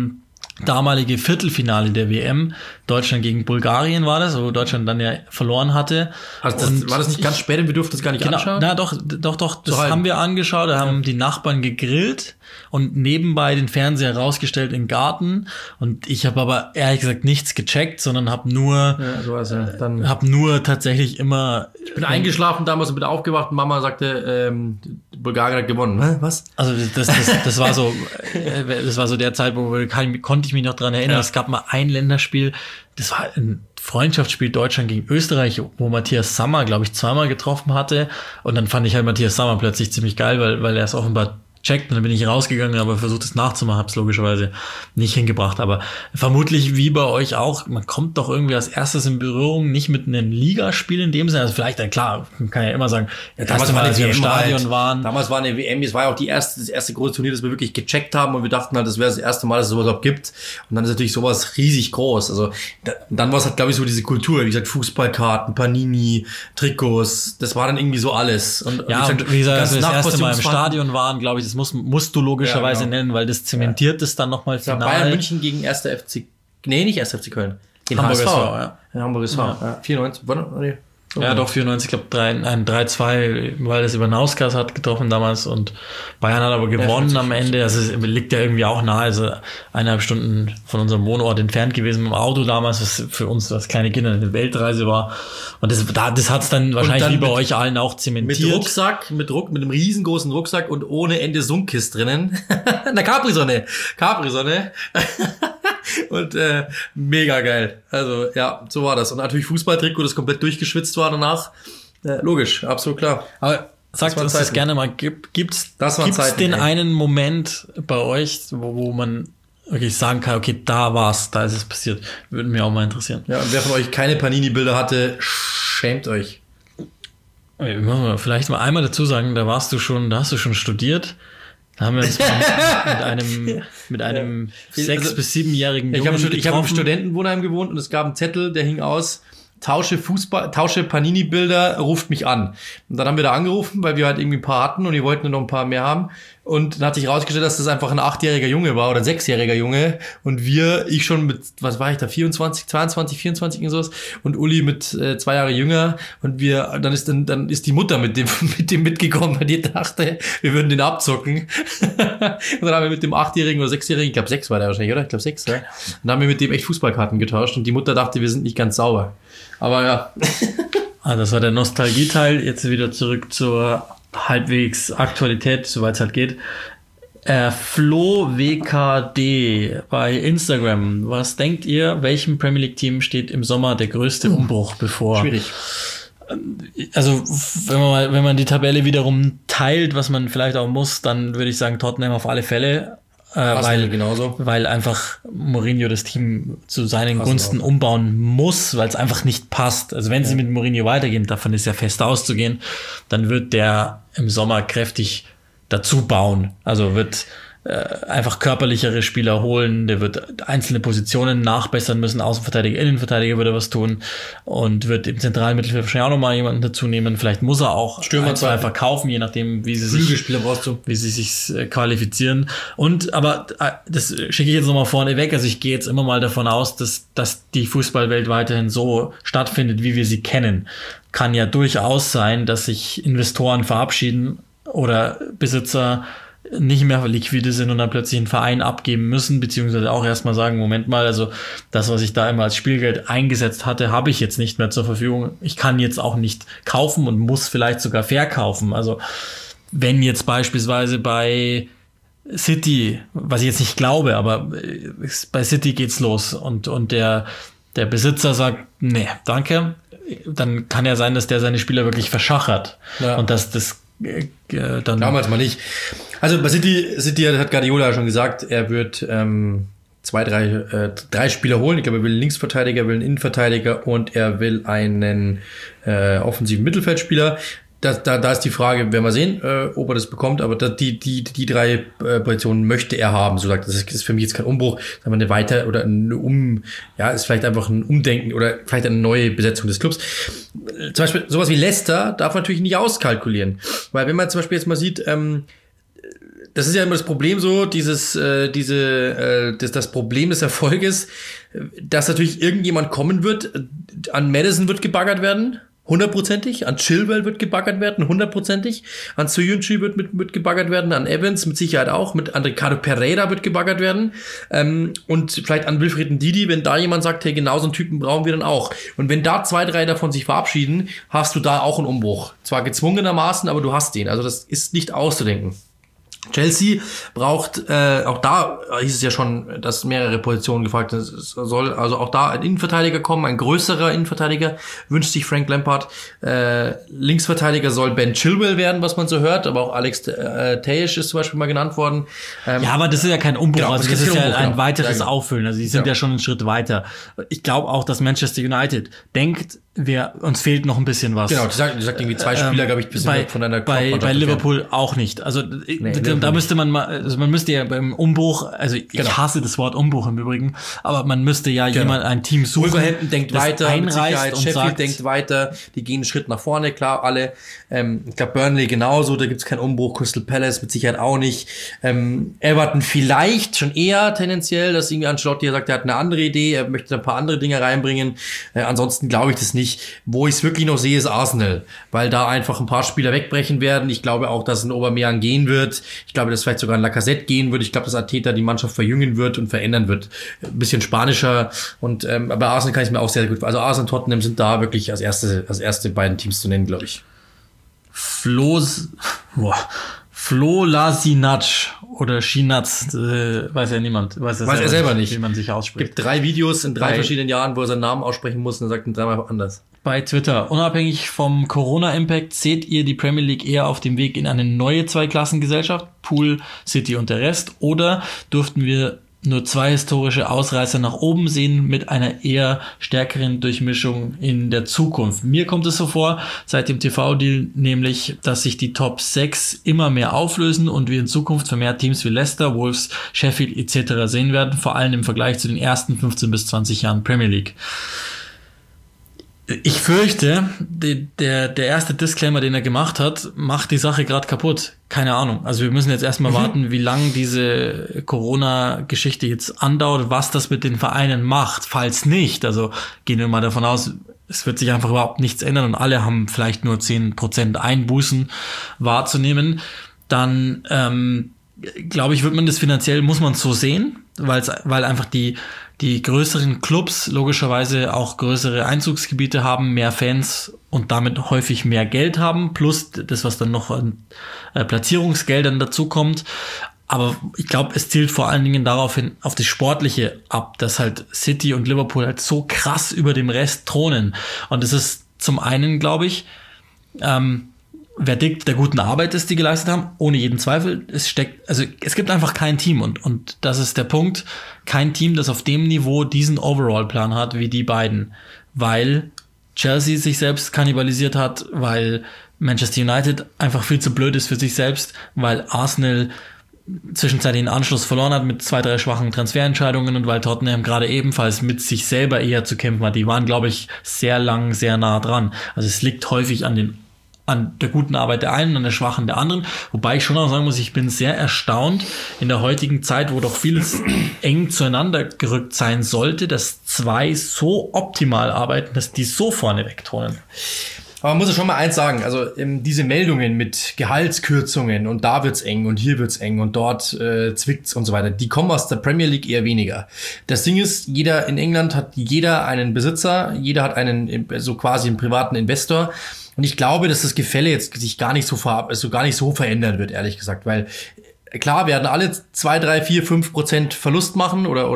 damalige Viertelfinale der WM, Deutschland gegen Bulgarien war das, wo Deutschland dann ja verloren hatte. Also war das nicht ganz spät und wir durften das gar nicht anschauen? Na doch, das haben wir angeschaut, da haben die Nachbarn gegrillt und nebenbei den Fernseher rausgestellt in den Garten und ich habe aber ehrlich gesagt nichts gecheckt, sondern habe nur tatsächlich immer... Ich bin eingeschlafen damals und bin aufgewacht und Mama sagte, Bulgarien hat gewonnen. Was? Also das war so der Zeitpunkt, konnte ich mich noch dran erinnern. Es gab mal ein Länderspiel, das war ein Freundschaftsspiel Deutschland gegen Österreich, wo Matthias Sammer, glaube ich, zweimal getroffen hatte. Und dann fand ich halt Matthias Sammer plötzlich ziemlich geil, weil er es offenbar checkt. Und dann bin ich rausgegangen, aber versucht es nachzumachen, habe es logischerweise nicht hingebracht. Aber vermutlich wie bei euch auch, man kommt doch irgendwie als erstes in Berührung, nicht mit einem Ligaspiel in dem Sinne. Also vielleicht, klar, man kann ja immer sagen, damals war als wir im Stadion waren. Damals war eine WM, es war ja auch das erste große Turnier, das wir wirklich gecheckt haben und wir dachten halt, das wäre das erste Mal, dass es sowas überhaupt gibt. Und dann ist natürlich sowas riesig groß. Also dann war es halt, glaube ich, so diese Kultur, wie gesagt, Fußballkarten, Panini, Trikots, das war dann irgendwie so alles. Und wie gesagt, als wir das erste Mal im Stadion waren, glaube ich, das musst du logischerweise nennen, weil das zementiert es dann nochmal final. Bayern München gegen 1. FC, nicht 1. FC Köln. In Hamburg SV, In Hamburg SV, ja. 94, nee. Ja, doch, 94, ich glaube 3-2, weil das über Nauskas hat getroffen damals und Bayern hat aber gewonnen am Ende. Also es liegt ja irgendwie auch nahe, also 1,5 Stunden von unserem Wohnort entfernt gewesen mit dem Auto damals, was für uns als kleine Kinder eine Weltreise war. Und das hat es dann wahrscheinlich dann wie bei euch allen auch zementiert. Mit Rucksack, mit einem riesengroßen Rucksack und ohne Ende Sunkist drinnen. Na, Capri-Sonne. Und mega geil. Also ja, so war das. Und natürlich Fußballtrikot, das komplett durchgeschwitzt war danach. Logisch, absolut klar. Aber sagt uns das gerne mal. Gibt's den einen Moment bei euch, wo man wirklich sagen kann, okay, da ist es passiert? Würde mich auch mal interessieren. Ja, und wer von euch keine Panini-Bilder hatte, schämt euch. Vielleicht mal einmal dazu sagen, da hast du schon studiert. Da haben wir uns mit einem 6- bis 7-jährigen Jungen Ich habe im Studentenwohnheim gewohnt und es gab einen Zettel, der hing aus, tausche Panini-Bilder, ruft mich an. Und dann haben wir da angerufen, weil wir halt irgendwie ein paar hatten und die wollten nur noch ein paar mehr haben. Und dann hat sich rausgestellt, dass das einfach ein 8-jähriger Junge war oder ein 6-jähriger Junge. Und ich schon mit, was war ich da, 24, 22, 24 und sowas. Und Uli mit 2 Jahre jünger. Und dann ist die Mutter mit dem mitgekommen, weil die dachte, wir würden den abzocken. Und dann haben wir mit dem 8-jährigen oder 6-jährigen, ich glaube 6 war der wahrscheinlich, oder? Ich glaube 6, ja. Und dann haben wir mit dem echt Fußballkarten getauscht. Und die Mutter dachte, wir sind nicht ganz sauber. Aber ja. Das war der Nostalgie-Teil. Jetzt wieder zurück zur halbwegs Aktualität, soweit es halt geht. Flo WKD bei Instagram. Was denkt ihr, welchem Premier League Team steht im Sommer der größte Umbruch bevor? Schwierig. Also, wenn man die Tabelle wiederum teilt, was man vielleicht auch muss, dann würde ich sagen Tottenham auf alle Fälle. Weil einfach Mourinho das Team zu seinen Gunsten umbauen muss, weil es einfach nicht passt. Also wenn sie mit Mourinho weitergehen, davon ist ja fest auszugehen, dann wird der im Sommer kräftig dazu bauen. Also wird einfach körperlichere Spieler holen, der wird einzelne Positionen nachbessern müssen, Außenverteidiger, Innenverteidiger würde was tun und wird im zentralen Mittelfeld wahrscheinlich auch nochmal jemanden dazu nehmen. Vielleicht muss er auch Stürmer verkaufen, je nachdem, wie sie sich qualifizieren. Aber das schicke ich jetzt nochmal vorne weg. Also ich gehe jetzt immer mal davon aus, dass die Fußballwelt weiterhin so stattfindet, wie wir sie kennen. Kann ja durchaus sein, dass sich Investoren verabschieden oder Besitzer nicht mehr liquide sind und dann plötzlich einen Verein abgeben müssen, beziehungsweise auch erstmal sagen, Moment mal, also das, was ich da immer als Spielgeld eingesetzt hatte, habe ich jetzt nicht mehr zur Verfügung. Ich kann jetzt auch nicht kaufen und muss vielleicht sogar verkaufen. Also wenn jetzt beispielsweise bei City, was ich jetzt nicht glaube, aber bei City geht's los und der Besitzer sagt, nee, danke, dann kann ja sein, dass der seine Spieler wirklich verschachert und dass das dann damals mal nicht. Also bei City hat Guardiola schon gesagt, er wird 3 Spieler holen. Ich glaube, er will einen Linksverteidiger, will einen Innenverteidiger und er will einen offensiven Mittelfeldspieler. Da ist die Frage, werden wir sehen, ob er das bekommt, aber die 3 Positionen möchte er haben, so sagt. Das ist für mich jetzt kein Umbruch, sondern ist vielleicht einfach ein Umdenken oder vielleicht eine neue Besetzung des Clubs. Zum Beispiel sowas wie Leicester darf man natürlich nicht auskalkulieren, weil wenn man zum Beispiel jetzt mal sieht, das ist ja immer das Problem so, das Problem des Erfolges, dass natürlich irgendjemand kommen wird, an Madison wird gebaggert werden, 100%ig, an Chilwell wird gebaggert werden, 100%ig, an Soyuncu wird gebaggert werden, an Evans mit Sicherheit auch, an Ricardo Pereira wird gebaggert werden, und vielleicht an Wilfried Ndidi, wenn da jemand sagt, hey, genau so einen Typen brauchen wir dann auch. Und wenn da 2, 3 davon sich verabschieden, hast du da auch einen Umbruch. Zwar gezwungenermaßen, aber du hast den. Also das ist nicht auszudenken. Chelsea braucht, auch da hieß es ja schon, dass mehrere Positionen gefragt sind. Es soll also auch da ein Innenverteidiger kommen, ein größerer Innenverteidiger, wünscht sich Frank Lampard. Linksverteidiger soll Ben Chilwell werden, was man so hört, aber auch Alex Tejes ist zum Beispiel mal genannt worden. Ja, aber das ist ja kein Umbruch, genau, also das ist ja ein weiteres genau. Auffüllen, also die sind ja schon einen Schritt weiter. Ich glaube auch, dass Manchester United denkt, uns fehlt noch ein bisschen was. Genau, die sagt irgendwie 2 Spieler, glaube ich, bisschen bei, von einer bei Liverpool auch nicht. Also da müsste man mal, also man müsste ja beim Umbruch, also ich hasse das Wort Umbruch im Übrigen, aber man müsste ja jemand, ein Team suchen, Wolverhampton denkt weiter, mit Sicherheit, und Sheffield denkt weiter, die gehen einen Schritt nach vorne, klar, alle. Ich glaube Burnley genauso, da gibt's keinen Umbruch, Crystal Palace mit Sicherheit auch nicht. Everton vielleicht schon eher tendenziell, dass irgendwie Ancelotti sagt, er hat eine andere Idee, er möchte ein paar andere Dinge reinbringen. Ansonsten glaube ich das nicht. Wo ich es wirklich noch sehe, ist Arsenal, weil da einfach ein paar Spieler wegbrechen werden. Ich glaube auch, dass ein Aubameyang gehen wird. Ich glaube, dass vielleicht sogar ein Lacazette gehen wird. Ich glaube, dass Arteta die Mannschaft verjüngen wird und verändern wird. Ein bisschen spanischer. Und bei Arsenal kann ich mir auch sehr gut. Also Arsenal und Tottenham sind da wirklich als erste beiden Teams zu nennen, glaube ich. Flo Lasinac oder Schinatz, weiß ja niemand. Weiß er selber nicht, wie man sich ausspricht. Es gibt 3 Videos in 3 verschiedenen Jahren, wo er seinen Namen aussprechen muss und er sagt ihn 3-mal anders. Bei Twitter, unabhängig vom Corona-Impact, seht ihr die Premier League eher auf dem Weg in eine neue Zweiklassengesellschaft, Pool, City und der Rest, oder durften wir nur 2 historische Ausreißer nach oben sehen mit einer eher stärkeren Durchmischung in der Zukunft? Mir kommt es so vor, seit dem TV-Deal nämlich, dass sich die Top 6 immer mehr auflösen und wir in Zukunft vermehrt Teams wie Leicester, Wolves, Sheffield etc. sehen werden, vor allem im Vergleich zu den ersten 15 bis 20 Jahren Premier League. Ich fürchte, der erste Disclaimer, den er gemacht hat, macht die Sache gerade kaputt. Keine Ahnung. Also wir müssen jetzt erstmal warten, wie lang diese Corona-Geschichte jetzt andauert, was das mit den Vereinen macht. Falls nicht, also gehen wir mal davon aus, es wird sich einfach überhaupt nichts ändern und alle haben vielleicht nur 10% Einbußen wahrzunehmen, dann glaube ich, wird man das finanziell, muss man es so sehen, weil einfach die größeren Clubs logischerweise auch größere Einzugsgebiete haben, mehr Fans und damit häufig mehr Geld haben, plus das, was dann noch an Platzierungsgeldern dazu kommt. Aber ich glaube, es zielt vor allen Dingen darauf hin, auf das Sportliche ab, dass halt City und Liverpool halt so krass über dem Rest thronen. Und das ist zum einen, glaube ich, Verdikt der guten Arbeit ist, die geleistet haben, ohne jeden Zweifel. Es gibt einfach kein Team und das ist der Punkt, kein Team, das auf dem Niveau diesen Overall-Plan hat wie die beiden, weil Chelsea sich selbst kannibalisiert hat, weil Manchester United einfach viel zu blöd ist für sich selbst, weil Arsenal zwischenzeitlich den Anschluss verloren hat mit 2, 3 schwachen Transferentscheidungen und weil Tottenham gerade ebenfalls mit sich selber eher zu kämpfen hat. Die waren, glaube ich, sehr lang, sehr nah dran. Also es liegt häufig an der guten Arbeit der einen und an der schwachen der anderen. Wobei ich schon auch sagen muss, ich bin sehr erstaunt in der heutigen Zeit, wo doch vieles eng zueinander gerückt sein sollte, dass 2 so optimal arbeiten, dass die so vorne wegturnen. Aber man muss ja schon mal eins sagen, also diese Meldungen mit Gehaltskürzungen und da wird's eng und hier wird's eng und dort zwickt's und so weiter, die kommen aus der Premier League eher weniger. Das Ding ist, in England hat jeder einen Besitzer, jeder hat so quasi einen privaten Investor. Und ich glaube, dass das Gefälle jetzt sich gar nicht so verändern wird, ehrlich gesagt, weil klar werden alle 2, 3, 4, 5% Verlust machen oder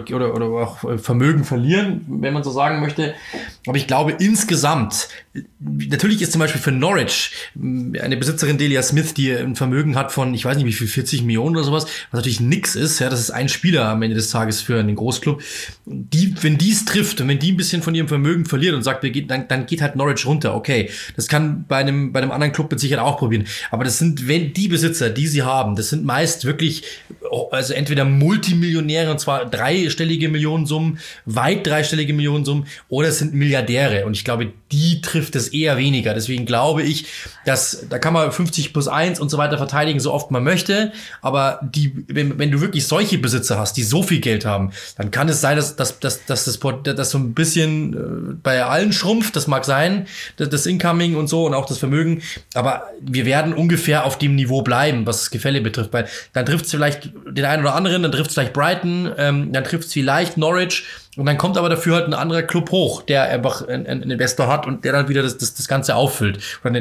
auch Vermögen verlieren, wenn man so sagen möchte. Aber ich glaube insgesamt, natürlich ist zum Beispiel für Norwich eine Besitzerin Delia Smith, die ein Vermögen hat von, ich weiß nicht wie viel, 40 Millionen oder sowas, was natürlich nix ist, ja, das ist ein Spieler am Ende des Tages für einen Großclub. Wenn die es trifft und wenn die ein bisschen von ihrem Vermögen verliert und sagt, dann geht halt Norwich runter, okay. Das kann bei einem anderen Club mit Sicherheit auch probieren. Aber das sind, wenn die Besitzer, die sie haben, das sind meist wirklich also entweder Multimillionäre, und zwar dreistellige Millionensummen, weit dreistellige Millionensummen, oder es sind Milliardäre. Und ich glaube, die trifft es eher weniger. Deswegen glaube ich, dass, da kann man 50+1 und so weiter verteidigen, so oft man möchte. Aber wenn du wirklich solche Besitzer hast, die so viel Geld haben, dann kann es sein, dass das so ein bisschen bei allen schrumpft. Das mag sein, das Incoming und so und auch das Vermögen. Aber wir werden ungefähr auf dem Niveau bleiben, was das Gefälle betrifft. Weil dann trifft es vielleicht den einen oder anderen, dann trifft es vielleicht Brighton, dann trifft es vielleicht Norwich. Und dann kommt aber dafür halt ein anderer Club hoch, der einfach einen Investor hat und der dann wieder das Ganze auffüllt. Oder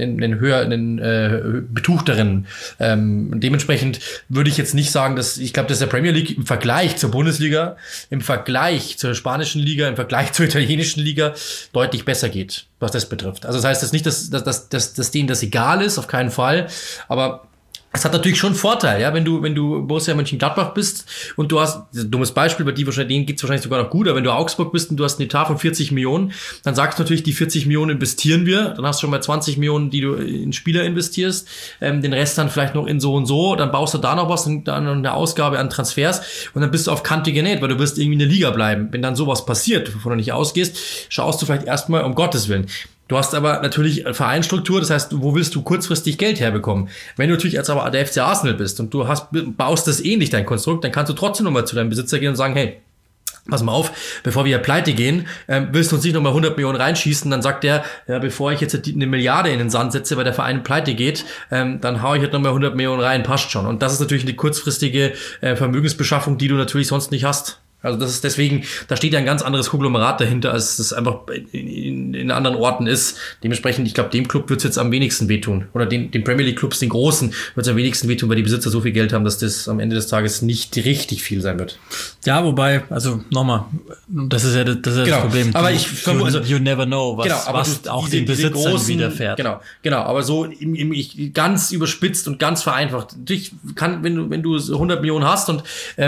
einen betuchteren. Dementsprechend würde ich jetzt nicht sagen, ich glaube, dass der Premier League im Vergleich zur Bundesliga, im Vergleich zur spanischen Liga, im Vergleich zur italienischen Liga deutlich besser geht, was das betrifft. Also das heißt jetzt nicht, dass denen das egal ist, auf keinen Fall. Aber es hat natürlich schon einen Vorteil, ja, wenn du Borussia Mönchengladbach bist und du hast, dummes Beispiel, bei denen geht's wahrscheinlich sogar noch gut, aber wenn du Augsburg bist und du hast einen Etat von 40 Millionen, dann sagst du natürlich, die 40 Millionen investieren wir, dann hast du schon mal 20 Millionen, die du in Spieler investierst, den Rest dann vielleicht noch in so und so, dann baust du da noch was und dann noch eine Ausgabe an Transfers und dann bist du auf Kante genäht, weil du wirst irgendwie in der Liga bleiben. Wenn dann sowas passiert, wovon du nicht ausgehst, schaust du vielleicht erstmal um Gottes Willen. Du hast aber natürlich Vereinsstruktur, das heißt, wo willst du kurzfristig Geld herbekommen? Wenn du natürlich jetzt aber der FC Arsenal bist und du baust das ähnlich, dein Konstrukt, dann kannst du trotzdem nochmal zu deinem Besitzer gehen und sagen, hey, pass mal auf, bevor wir hier pleite gehen, willst du uns nicht nochmal 100 Millionen reinschießen? Dann sagt der, ja, bevor ich jetzt eine Milliarde in den Sand setze, weil der Verein pleite geht, dann hau ich halt nochmal 100 Millionen rein, passt schon. Und das ist natürlich eine kurzfristige Vermögensbeschaffung, die du natürlich sonst nicht hast. Also das ist deswegen, da steht ja ein ganz anderes Konglomerat dahinter, als es einfach in anderen Orten ist. Dementsprechend, ich glaube, dem Club wird es jetzt am wenigsten wehtun. Oder den Premier League Clubs, den großen, wird es am wenigsten wehtun, weil die Besitzer so viel Geld haben, dass das am Ende des Tages nicht richtig viel sein wird. Ja, wobei, also nochmal, das ist ja das Problem. Aber you never know, was auch den Besitzern widerfährt. Genau. Aber so ganz überspitzt und ganz vereinfacht. Natürlich wenn du 100 Millionen hast und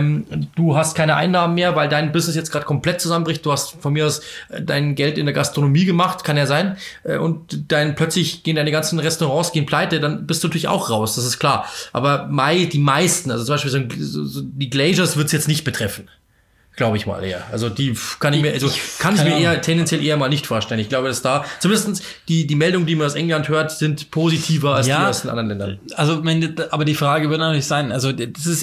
du hast keine Einnahmen mehr, weil dein Business jetzt gerade komplett zusammenbricht. Du hast von mir aus dein Geld in der Gastronomie gemacht, kann ja sein. Und dann plötzlich gehen deine ganzen Restaurants pleite, dann bist du natürlich auch raus, das ist klar. Aber die meisten, also zum Beispiel die Glazers wird es jetzt nicht betreffen. Glaube ich mal eher. Also die kann ich mir tendenziell eher mal nicht vorstellen. Ich glaube, dass da zumindest die Meldungen, die man aus England hört, sind positiver als die aus den anderen Ländern. Also, aber die Frage wird natürlich sein, also das ist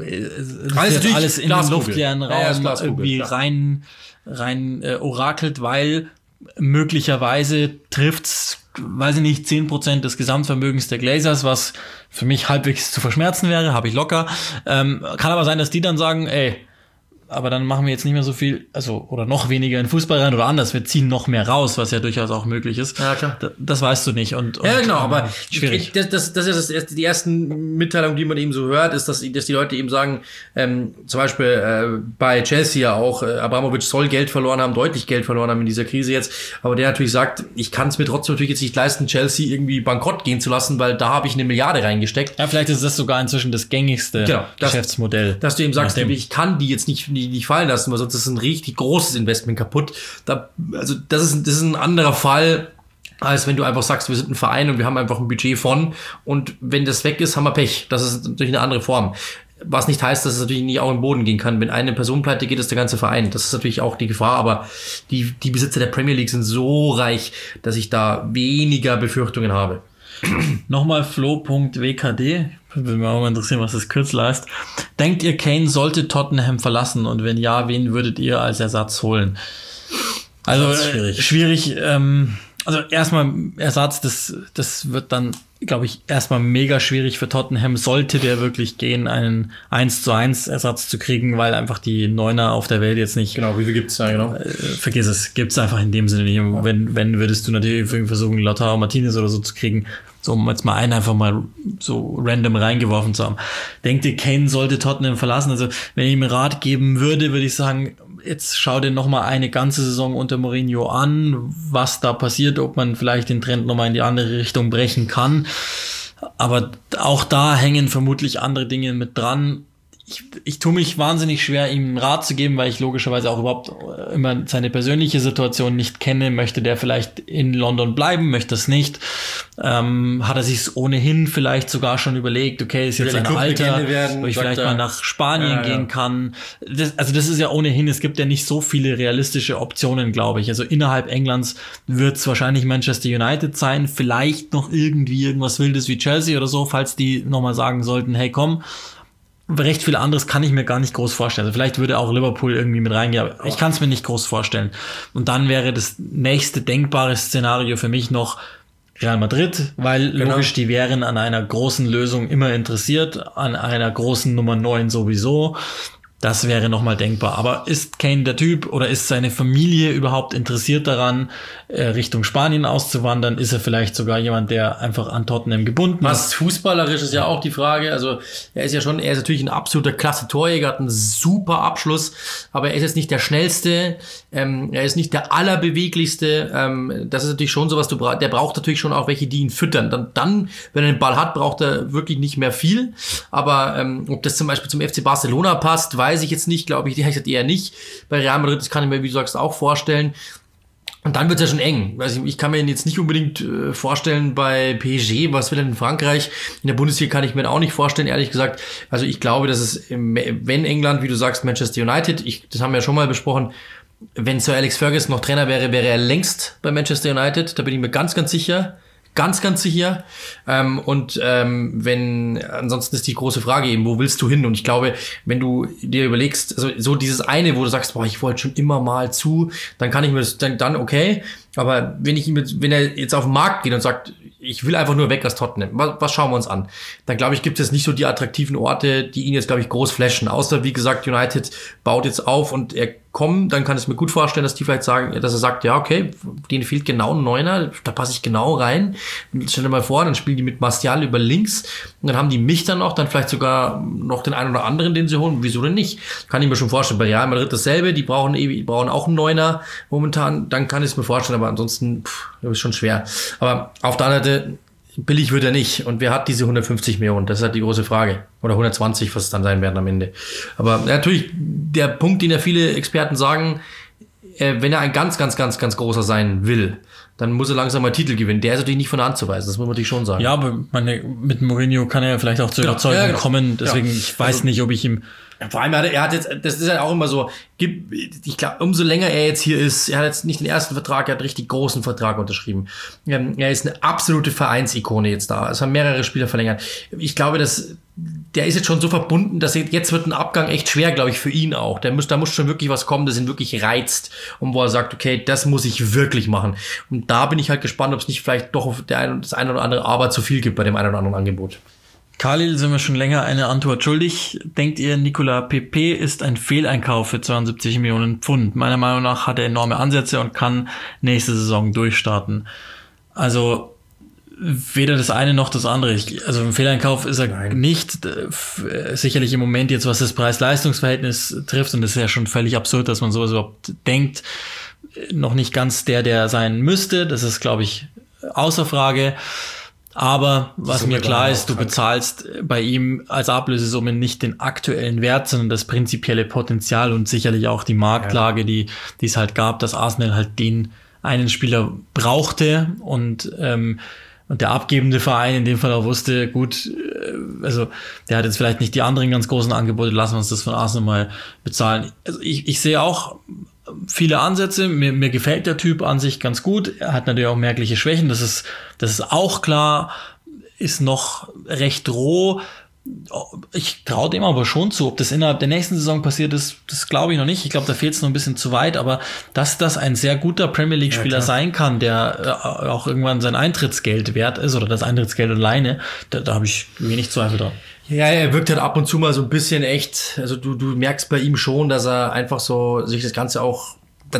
alles in den luftleeren Raum irgendwie rein orakelt, weil möglicherweise trifft's, weiß ich nicht, 10% des Gesamtvermögens der Glazers, was für mich halbwegs zu verschmerzen wäre, habe ich locker. Kann aber sein, dass die dann sagen, ey, aber dann machen wir jetzt nicht mehr so viel, also oder noch weniger in Fußball rein oder anders, wir ziehen noch mehr raus, was ja durchaus auch möglich ist. Ja, klar. Das weißt du nicht. Und ja, genau, aber schwierig. Das ist die ersten Mitteilungen, die man eben so hört, ist, dass die Leute eben sagen, zum Beispiel bei Chelsea ja auch, Abramovich soll Geld verloren haben, deutlich Geld verloren haben in dieser Krise jetzt, aber der natürlich sagt, ich kann es mir trotzdem natürlich jetzt nicht leisten, Chelsea irgendwie bankrott gehen zu lassen, weil da habe ich 1 Milliarde reingesteckt. Ja, vielleicht ist das sogar inzwischen das gängigste Geschäftsmodell. Dass du eben sagst, ich kann die jetzt nicht fallen lassen, weil sonst ist ein richtig großes Investment kaputt. Also das ist ein anderer Fall, als wenn du einfach sagst, wir sind ein Verein und wir haben einfach ein Budget von und wenn das weg ist, haben wir Pech. Das ist natürlich eine andere Form. Was nicht heißt, dass es natürlich nicht auch im Boden gehen kann. Wenn eine Person pleite geht, ist der ganze Verein. Das ist natürlich auch die Gefahr, aber die Besitzer der Premier League sind so reich, dass ich da weniger Befürchtungen habe. Nochmal Flo.wkd. Würde mich auch mal interessieren, was das Kürzel heißt. Denkt ihr, Kane sollte Tottenham verlassen? Und wenn ja, wen würdet ihr als Ersatz holen? Also schwierig. Also erstmal Ersatz, das wird dann, glaube ich, erstmal mega schwierig für Tottenham. Sollte der wirklich gehen, einen 1:1 Ersatz zu kriegen, weil einfach die Neuner auf der Welt jetzt nicht. Genau, wie viel gibt's da, genau? Vergiss es, gibt's einfach in dem Sinne nicht. Ja. Wenn würdest du natürlich versuchen, Lautaro Martinez oder so zu kriegen, so um jetzt mal einen einfach mal so random reingeworfen zu haben. Denkt ihr, Kane sollte Tottenham verlassen? Also wenn ich ihm Rat geben würde, würde ich sagen, jetzt schau dir noch mal eine ganze Saison unter Mourinho an, was da passiert, ob man vielleicht den Trend noch mal in die andere Richtung brechen kann. Aber auch da hängen vermutlich andere Dinge mit dran. ich tue mich wahnsinnig schwer, ihm einen Rat zu geben, weil ich logischerweise auch überhaupt immer seine persönliche Situation nicht kenne. Möchte der vielleicht in London bleiben, möchte es nicht? Hat er sich ohnehin vielleicht sogar schon überlegt, okay, ist jetzt ein Alter, wo ich vielleicht mal nach Spanien gehen kann. Das ist ja ohnehin, es gibt ja nicht so viele realistische Optionen, glaube ich. Also innerhalb Englands wird es wahrscheinlich Manchester United sein, vielleicht noch irgendwas Wildes wie Chelsea oder so, falls die nochmal sagen sollten, hey komm, recht viel anderes kann ich mir gar nicht groß vorstellen. Also vielleicht würde auch Liverpool irgendwie mit reingehen, aber ich kann es mir nicht groß vorstellen. Und dann wäre das nächste denkbare Szenario für mich noch Real Madrid, weil logisch, die wären an einer großen Lösung immer interessiert, an einer großen Nummer 9 sowieso. Das wäre nochmal denkbar. Aber ist Kane der Typ oder ist seine Familie überhaupt interessiert daran, Richtung Spanien auszuwandern? Ist er vielleicht sogar jemand, der einfach an Tottenham gebunden ist? Was fußballerisch ist ja auch die Frage. Also er ist natürlich ein absoluter Klasse-Torjäger, hat einen super Abschluss, aber er ist jetzt nicht der Schnellste, er ist nicht der Allerbeweglichste. Das ist natürlich schon sowas, der braucht natürlich schon auch welche, die ihn füttern. Dann, wenn er den Ball hat, braucht er wirklich nicht mehr viel. Aber ob das zum Beispiel zum FC Barcelona passt, weiß ich jetzt nicht, glaube ich, eher nicht. Bei Real Madrid, das kann ich mir, wie du sagst, auch vorstellen. Und dann wird es ja schon eng. Also ich kann mir ihn jetzt nicht unbedingt vorstellen bei PSG, was will er in Frankreich? In der Bundesliga kann ich mir auch nicht vorstellen, ehrlich gesagt. Also ich glaube, dass es, wenn England, wie du sagst, Manchester United, das haben wir ja schon mal besprochen, wenn Sir Alex Ferguson noch Trainer wäre, wäre er längst bei Manchester United. Da bin ich mir ganz, ganz sicher. Ganz, ganz sicher. Wenn, ansonsten ist die große Frage eben, wo willst du hin? Und ich glaube, wenn du dir überlegst, also so dieses eine, wo du sagst, boah, ich wollte schon immer mal zu, dann kann ich mir das, dann okay. Aber wenn er jetzt auf den Markt geht und sagt, ich will einfach nur weg aus Tottenham, was schauen wir uns an? Dann glaube ich, gibt es nicht so die attraktiven Orte, die ihn jetzt, glaube ich, groß flashen. Außer, wie gesagt, United baut jetzt auf und er kommt, dann kann ich mir gut vorstellen, dass die vielleicht sagen, dass er sagt, ja, okay, denen fehlt genau ein Neuner, da passe ich genau rein. Stell dir mal vor, dann spielen die mit Martial über links und dann haben die mich dann noch, dann vielleicht sogar noch den einen oder anderen, den sie holen. Wieso denn nicht? Kann ich mir schon vorstellen. Bei Real Madrid dasselbe, die brauchen auch einen Neuner momentan, dann kann ich es mir vorstellen, aber ansonsten ist schon schwer. Aber auf der anderen Seite, billig wird er nicht. Und wer hat diese 150 Millionen? Das ist halt die große Frage. Oder 120, was es dann sein werden am Ende. Aber natürlich, der Punkt, den ja viele Experten sagen, wenn er ein ganz, ganz, ganz, ganz großer sein will, dann muss er langsam mal Titel gewinnen. Der ist natürlich nicht von der Hand zu weisen, das muss man natürlich schon sagen. Ja, aber mit Mourinho kann er ja vielleicht auch zur Überzeugung kommen. Deswegen, ich weiß nicht, ob ich ihm... Vor allem er hat jetzt, das ist halt auch immer so, ich glaube, umso länger er jetzt hier ist, er hat jetzt nicht den ersten Vertrag, er hat einen richtig großen Vertrag unterschrieben. Er ist eine absolute Vereinsikone jetzt da. Es haben mehrere Spieler verlängert. Ich glaube, der ist jetzt schon so verbunden, dass jetzt wird ein Abgang echt schwer, glaube ich, für ihn auch. Da muss schon wirklich was kommen, das ihn wirklich reizt und wo er sagt, okay, das muss ich wirklich machen. Und da bin ich halt gespannt, ob es nicht vielleicht doch das eine oder andere Aber zu viel gibt bei dem einen oder anderen Angebot. Khalil, sind wir schon länger eine Antwort schuldig. Denkt ihr, Nicolas Pepe ist ein Fehleinkauf für 72 Millionen Pfund? Meiner Meinung nach hat er enorme Ansätze und kann nächste Saison durchstarten. Also weder das eine noch das andere. Also ein Fehleinkauf ist er nicht. Sicherlich im Moment jetzt, was das Preis-Leistungs-Verhältnis trifft, und das ist ja schon völlig absurd, dass man sowas überhaupt denkt, noch nicht ganz der sein müsste. Das ist, glaube ich, außer Frage. Aber was mir klar ist, du bezahlst bei ihm als Ablösesumme nicht den aktuellen Wert, sondern das prinzipielle Potenzial und sicherlich auch die Marktlage, die es halt gab, dass Arsenal halt den einen Spieler brauchte und der abgebende Verein in dem Fall auch wusste, gut, also der hat jetzt vielleicht nicht die anderen ganz großen Angebote, lassen wir uns das von Arsenal mal bezahlen. Also ich sehe auch viele Ansätze, mir gefällt der Typ an sich ganz gut, er hat natürlich auch merkliche Schwächen, das ist auch klar, ist noch recht roh. Ich traue dem aber schon zu. Ob das innerhalb der nächsten Saison passiert ist, das glaube ich noch nicht. Ich glaube, da fehlt es noch ein bisschen zu weit, aber dass das ein sehr guter Premier League-Spieler sein kann, der auch irgendwann sein Eintrittsgeld wert ist oder das Eintrittsgeld alleine, da habe ich wenig Zweifel dran. Ja, er wirkt halt ab und zu mal so ein bisschen echt, also du merkst bei ihm schon, dass er einfach so sich das Ganze auch,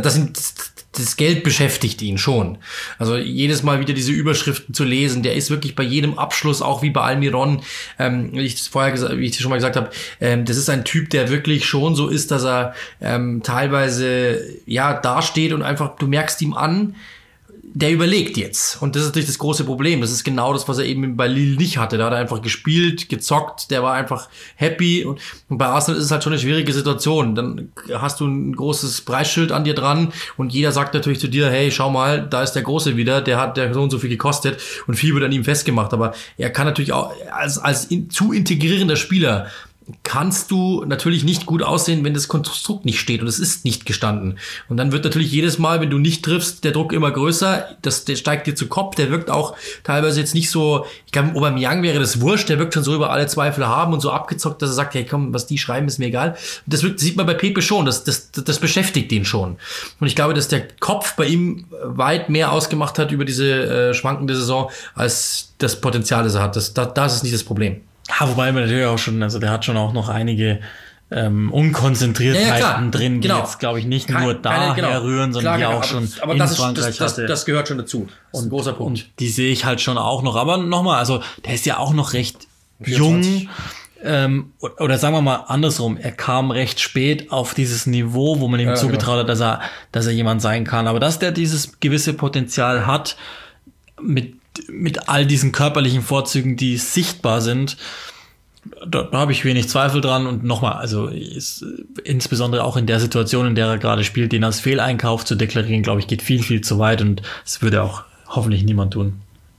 das Geld beschäftigt ihn schon. Also jedes Mal wieder diese Überschriften zu lesen, der ist wirklich bei jedem Abschluss, auch wie bei Almiron, wie ich schon mal gesagt habe, das ist ein Typ, der wirklich schon so ist, dass er teilweise dasteht und einfach, du merkst ihm an, der überlegt jetzt. Und das ist natürlich das große Problem. Das ist genau das, was er eben bei Lille nicht hatte. Da hat er einfach gespielt, gezockt, der war einfach happy. Und bei Arsenal ist es halt schon eine schwierige Situation. Dann hast du ein großes Preisschild an dir dran und jeder sagt natürlich zu dir, hey, schau mal, da ist der Große wieder, der hat so und so viel gekostet und viel wird an ihm festgemacht. Aber er kann natürlich auch als zu integrierender Spieler kannst du natürlich nicht gut aussehen, wenn das Konstrukt nicht steht und es ist nicht gestanden. Und dann wird natürlich jedes Mal, wenn du nicht triffst, der Druck immer größer, der steigt dir zu Kopf, der wirkt auch teilweise jetzt nicht so, ich glaube, Aubameyang wäre das wurscht, der wirkt schon so über alle Zweifel haben und so abgezockt, dass er sagt, hey komm, was die schreiben, ist mir egal. Das sieht man bei Pepe schon, das beschäftigt den schon. Und ich glaube, dass der Kopf bei ihm weit mehr ausgemacht hat über diese schwankende Saison, als das Potenzial, das er hat. Das ist nicht das Problem. Ja, wobei man natürlich auch schon, also der hat schon auch noch einige Unkonzentriertheiten drin, die jetzt, glaube ich, nicht nur daher rühren, sondern die auch schon in Frankreich hatte. Das gehört schon dazu. Das ist ein großer Punkt. Und die sehe ich halt schon auch noch. Aber nochmal, also der ist ja auch noch recht 24. Jung. Oder sagen wir mal andersrum, er kam recht spät auf dieses Niveau, wo man ihm zugetraut hat, dass er jemand sein kann. Aber dass der dieses gewisse Potenzial hat, mit all diesen körperlichen Vorzügen, die sichtbar sind, da habe ich wenig Zweifel dran. Und nochmal, also ist insbesondere auch in der Situation, in der er gerade spielt, den als Fehleinkauf zu deklarieren, glaube ich, geht viel, viel zu weit und das würde auch hoffentlich niemand tun.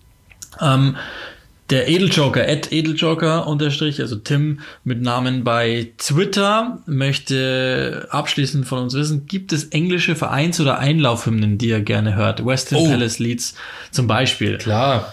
Der Edeljoker, @Edeljoker_ also Tim mit Namen bei Twitter, möchte abschließend von uns wissen, gibt es englische Vereins- oder Einlaufhymnen, die ihr gerne hört? West Ham Palace Leeds zum Beispiel. Klar.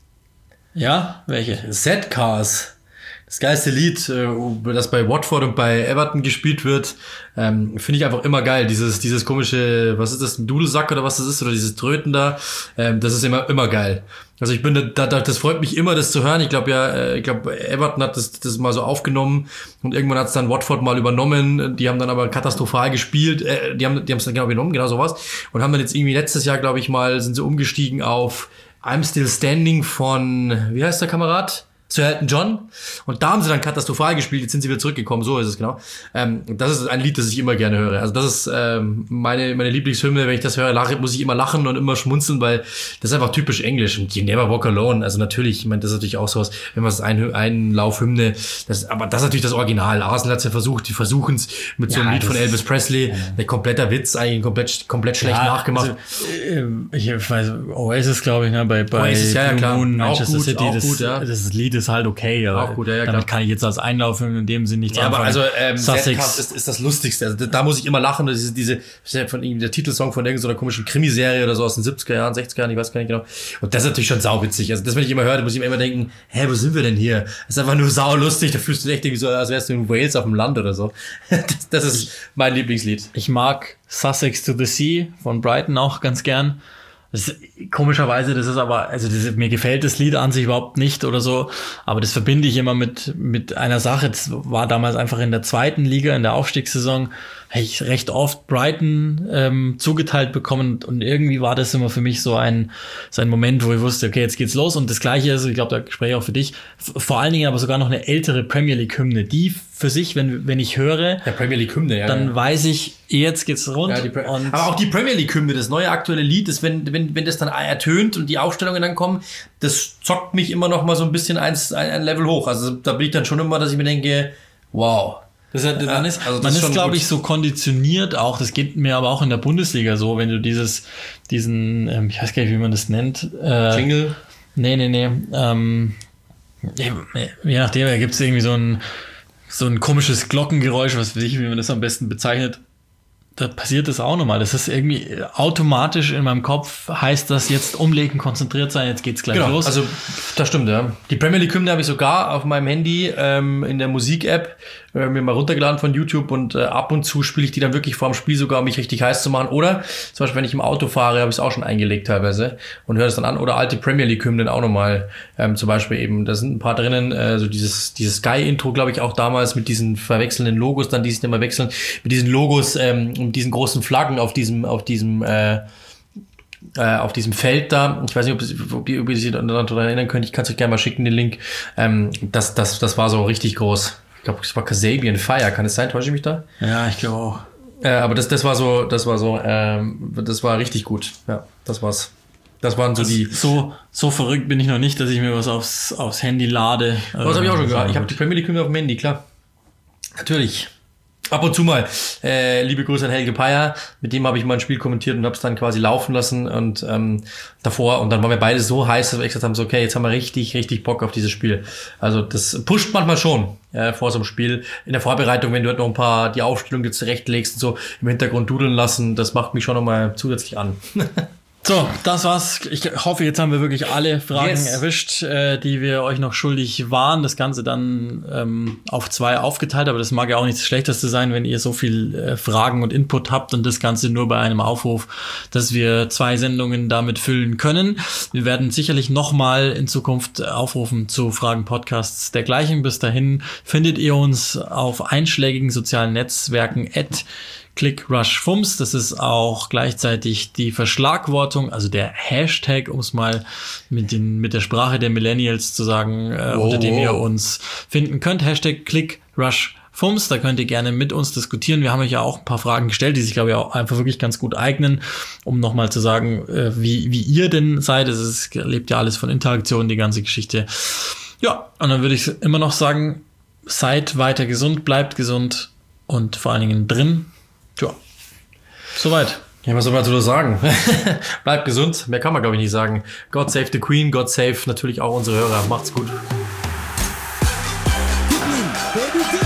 Ja, welche? Z-Cars. Das geilste Lied, das bei Watford und bei Everton gespielt wird, finde ich einfach immer geil. Dieses komische, was ist das, ein Dudelsack oder was das ist, oder dieses Tröten da, das ist immer geil. Also ich bin das freut mich immer, das zu hören. Ich glaube Everton hat das mal so aufgenommen und irgendwann hat es dann Watford mal übernommen. Die haben dann aber katastrophal gespielt. Die haben es dann genau übernommen, genau sowas. Und haben dann jetzt irgendwie letztes Jahr, glaube ich mal, sind sie umgestiegen auf I'm Still Standing von, wie heißt der Kamerad? Sir Elton John. Und da haben sie dann katastrophal gespielt, jetzt sind sie wieder zurückgekommen, so ist es genau. Das ist ein Lied, das ich immer gerne höre. Also das ist meine Lieblingshymne, wenn ich das höre, muss ich immer lachen und immer schmunzeln, weil das ist einfach typisch Englisch. Und You Never Walk Alone, also natürlich, ich meine, das ist natürlich auch sowas, wenn man es Einlaufhymne, aber das ist natürlich das Original. Arsenal hat es ja versucht, die versuchen es mit so einem Lied von Elvis Presley, ein kompletter Witz, eigentlich komplett schlecht nachgemacht. Also, ich weiß, Oasis, glaube ich, ne, bei Oasis, Blue Moon, Manchester City, auch gut, ja. Das Lied ist halt okay, aber auch gut, ja, damit kann ich jetzt als Einlauf in dem Sinn nichts anfangen. Aber also Sussex ist das Lustigste. Also da muss ich immer lachen. Das ist der Titelsong von irgendeiner komischen Krimiserie oder so aus den 70er Jahren, 60er Jahren, ich weiß gar nicht genau. Und das ist natürlich schon sauwitzig. Also das, wenn ich immer höre, muss ich mir immer denken, wo sind wir denn hier? Das ist einfach nur saulustig. Da fühlst du dich echt irgendwie so, als wärst du in Wales auf dem Land oder so. Das ist mein Lieblingslied. Ich mag Sussex to the Sea von Brighton auch ganz gern. Komischerweise, das ist aber, also mir gefällt das Lied an sich überhaupt nicht oder so, aber das verbinde ich immer mit einer Sache. Das war damals einfach in der zweiten Liga, in der Aufstiegssaison, habe ich recht oft Brighton zugeteilt bekommen und irgendwie war das immer für mich so ein Moment, wo ich wusste, okay, jetzt geht's los. Und das Gleiche ist, ich glaube, da spreche ich auch für dich, vor allen Dingen aber sogar noch eine ältere Premier League Hymne, die für sich, wenn ich höre, der Premier League Hymne, ja, dann weiß ich, jetzt geht's rund. Ja, aber auch die Premier League Hymne, das neue aktuelle Lied, ist, wenn das dann ertönt und die Aufstellungen dann kommen, das zockt mich immer noch mal so ein bisschen ein Level hoch. Also da bin ich dann schon immer, dass ich mir denke, wow. Man ist, glaube ich, so konditioniert auch, das geht mir aber auch in der Bundesliga so, wenn du diesen, ich weiß gar nicht, wie man das nennt. Jingle? Nee. Je nachdem, da gibt es irgendwie so ein komisches Glockengeräusch, was weiß ich, wie man das am besten bezeichnet. Da passiert das auch nochmal. Das ist irgendwie automatisch in meinem Kopf, heißt das jetzt umlegen, konzentriert sein, jetzt geht's gleich los. Also das stimmt, ja. Die Premier League Hymne habe ich sogar auf meinem Handy in der Musik-App mir mal runtergeladen von YouTube und ab und zu spiele ich die dann wirklich vor dem Spiel sogar, um mich richtig heiß zu machen. Oder zum Beispiel, wenn ich im Auto fahre, habe ich es auch schon eingelegt teilweise und höre das dann an. Oder alte Premier League Hymnen auch nochmal. Zum Beispiel eben, da sind ein paar drinnen, so dieses Sky-Intro, glaube ich, auch damals mit diesen verwechselnden Logos, dann die sich immer wechseln, mit diesen Logos und diesen großen Flaggen auf diesem Feld da. Ich weiß nicht, ob ihr sich daran erinnern könnt. Ich kann es euch gerne mal schicken, den Link. Das war so richtig groß. Ich glaube, es war Kasabian Fire. Kann es sein? Täusche ich mich da? Ja, ich glaube auch. Aber das war richtig gut. Ja, das war's. Das waren so also die... So verrückt bin ich noch nicht, dass ich mir was aufs Handy lade. Was habe ich auch schon gehört. Ich habe die Premier League auf dem Handy, klar. Natürlich. Ab und zu mal. Liebe Grüße an Helge Peier. Mit dem habe ich mal ein Spiel kommentiert und habe es dann quasi laufen lassen und davor. Und dann waren wir beide so heiß, dass wir gesagt haben, so okay, jetzt haben wir richtig, richtig Bock auf dieses Spiel. Also das pusht manchmal schon vor so einem Spiel. In der Vorbereitung, wenn du halt noch die Aufstellung dir zurechtlegst und so im Hintergrund dudeln lassen, das macht mich schon nochmal zusätzlich an. So, das war's. Ich hoffe, jetzt haben wir wirklich alle Fragen erwischt, die wir euch noch schuldig waren. Das Ganze dann auf 2 aufgeteilt, aber das mag ja auch nicht das Schlechteste sein, wenn ihr so viel Fragen und Input habt und das Ganze nur bei einem Aufruf, dass wir 2 Sendungen damit füllen können. Wir werden sicherlich nochmal in Zukunft aufrufen zu Fragen, Podcasts dergleichen. Bis dahin findet ihr uns auf einschlägigen sozialen Netzwerken @ClickRushFums. Das ist auch gleichzeitig die Verschlagwortung, also der Hashtag, um es mal mit der Sprache der Millennials zu sagen, unter dem ihr uns finden könnt. Hashtag ClickRushFums. Da könnt ihr gerne mit uns diskutieren. Wir haben euch ja auch ein paar Fragen gestellt, die sich, glaube ich, auch einfach wirklich ganz gut eignen, um nochmal zu sagen, wie ihr denn seid. Es lebt ja alles von Interaktion, die ganze Geschichte. Ja, und dann würde ich immer noch sagen, seid weiter gesund, bleibt gesund und vor allen Dingen drin. Ja, soweit. Ja, was soll man dazu sagen? Bleibt gesund, mehr kann man, glaube ich, nicht sagen. God save the Queen, God save natürlich auch unsere Hörer. Macht's gut.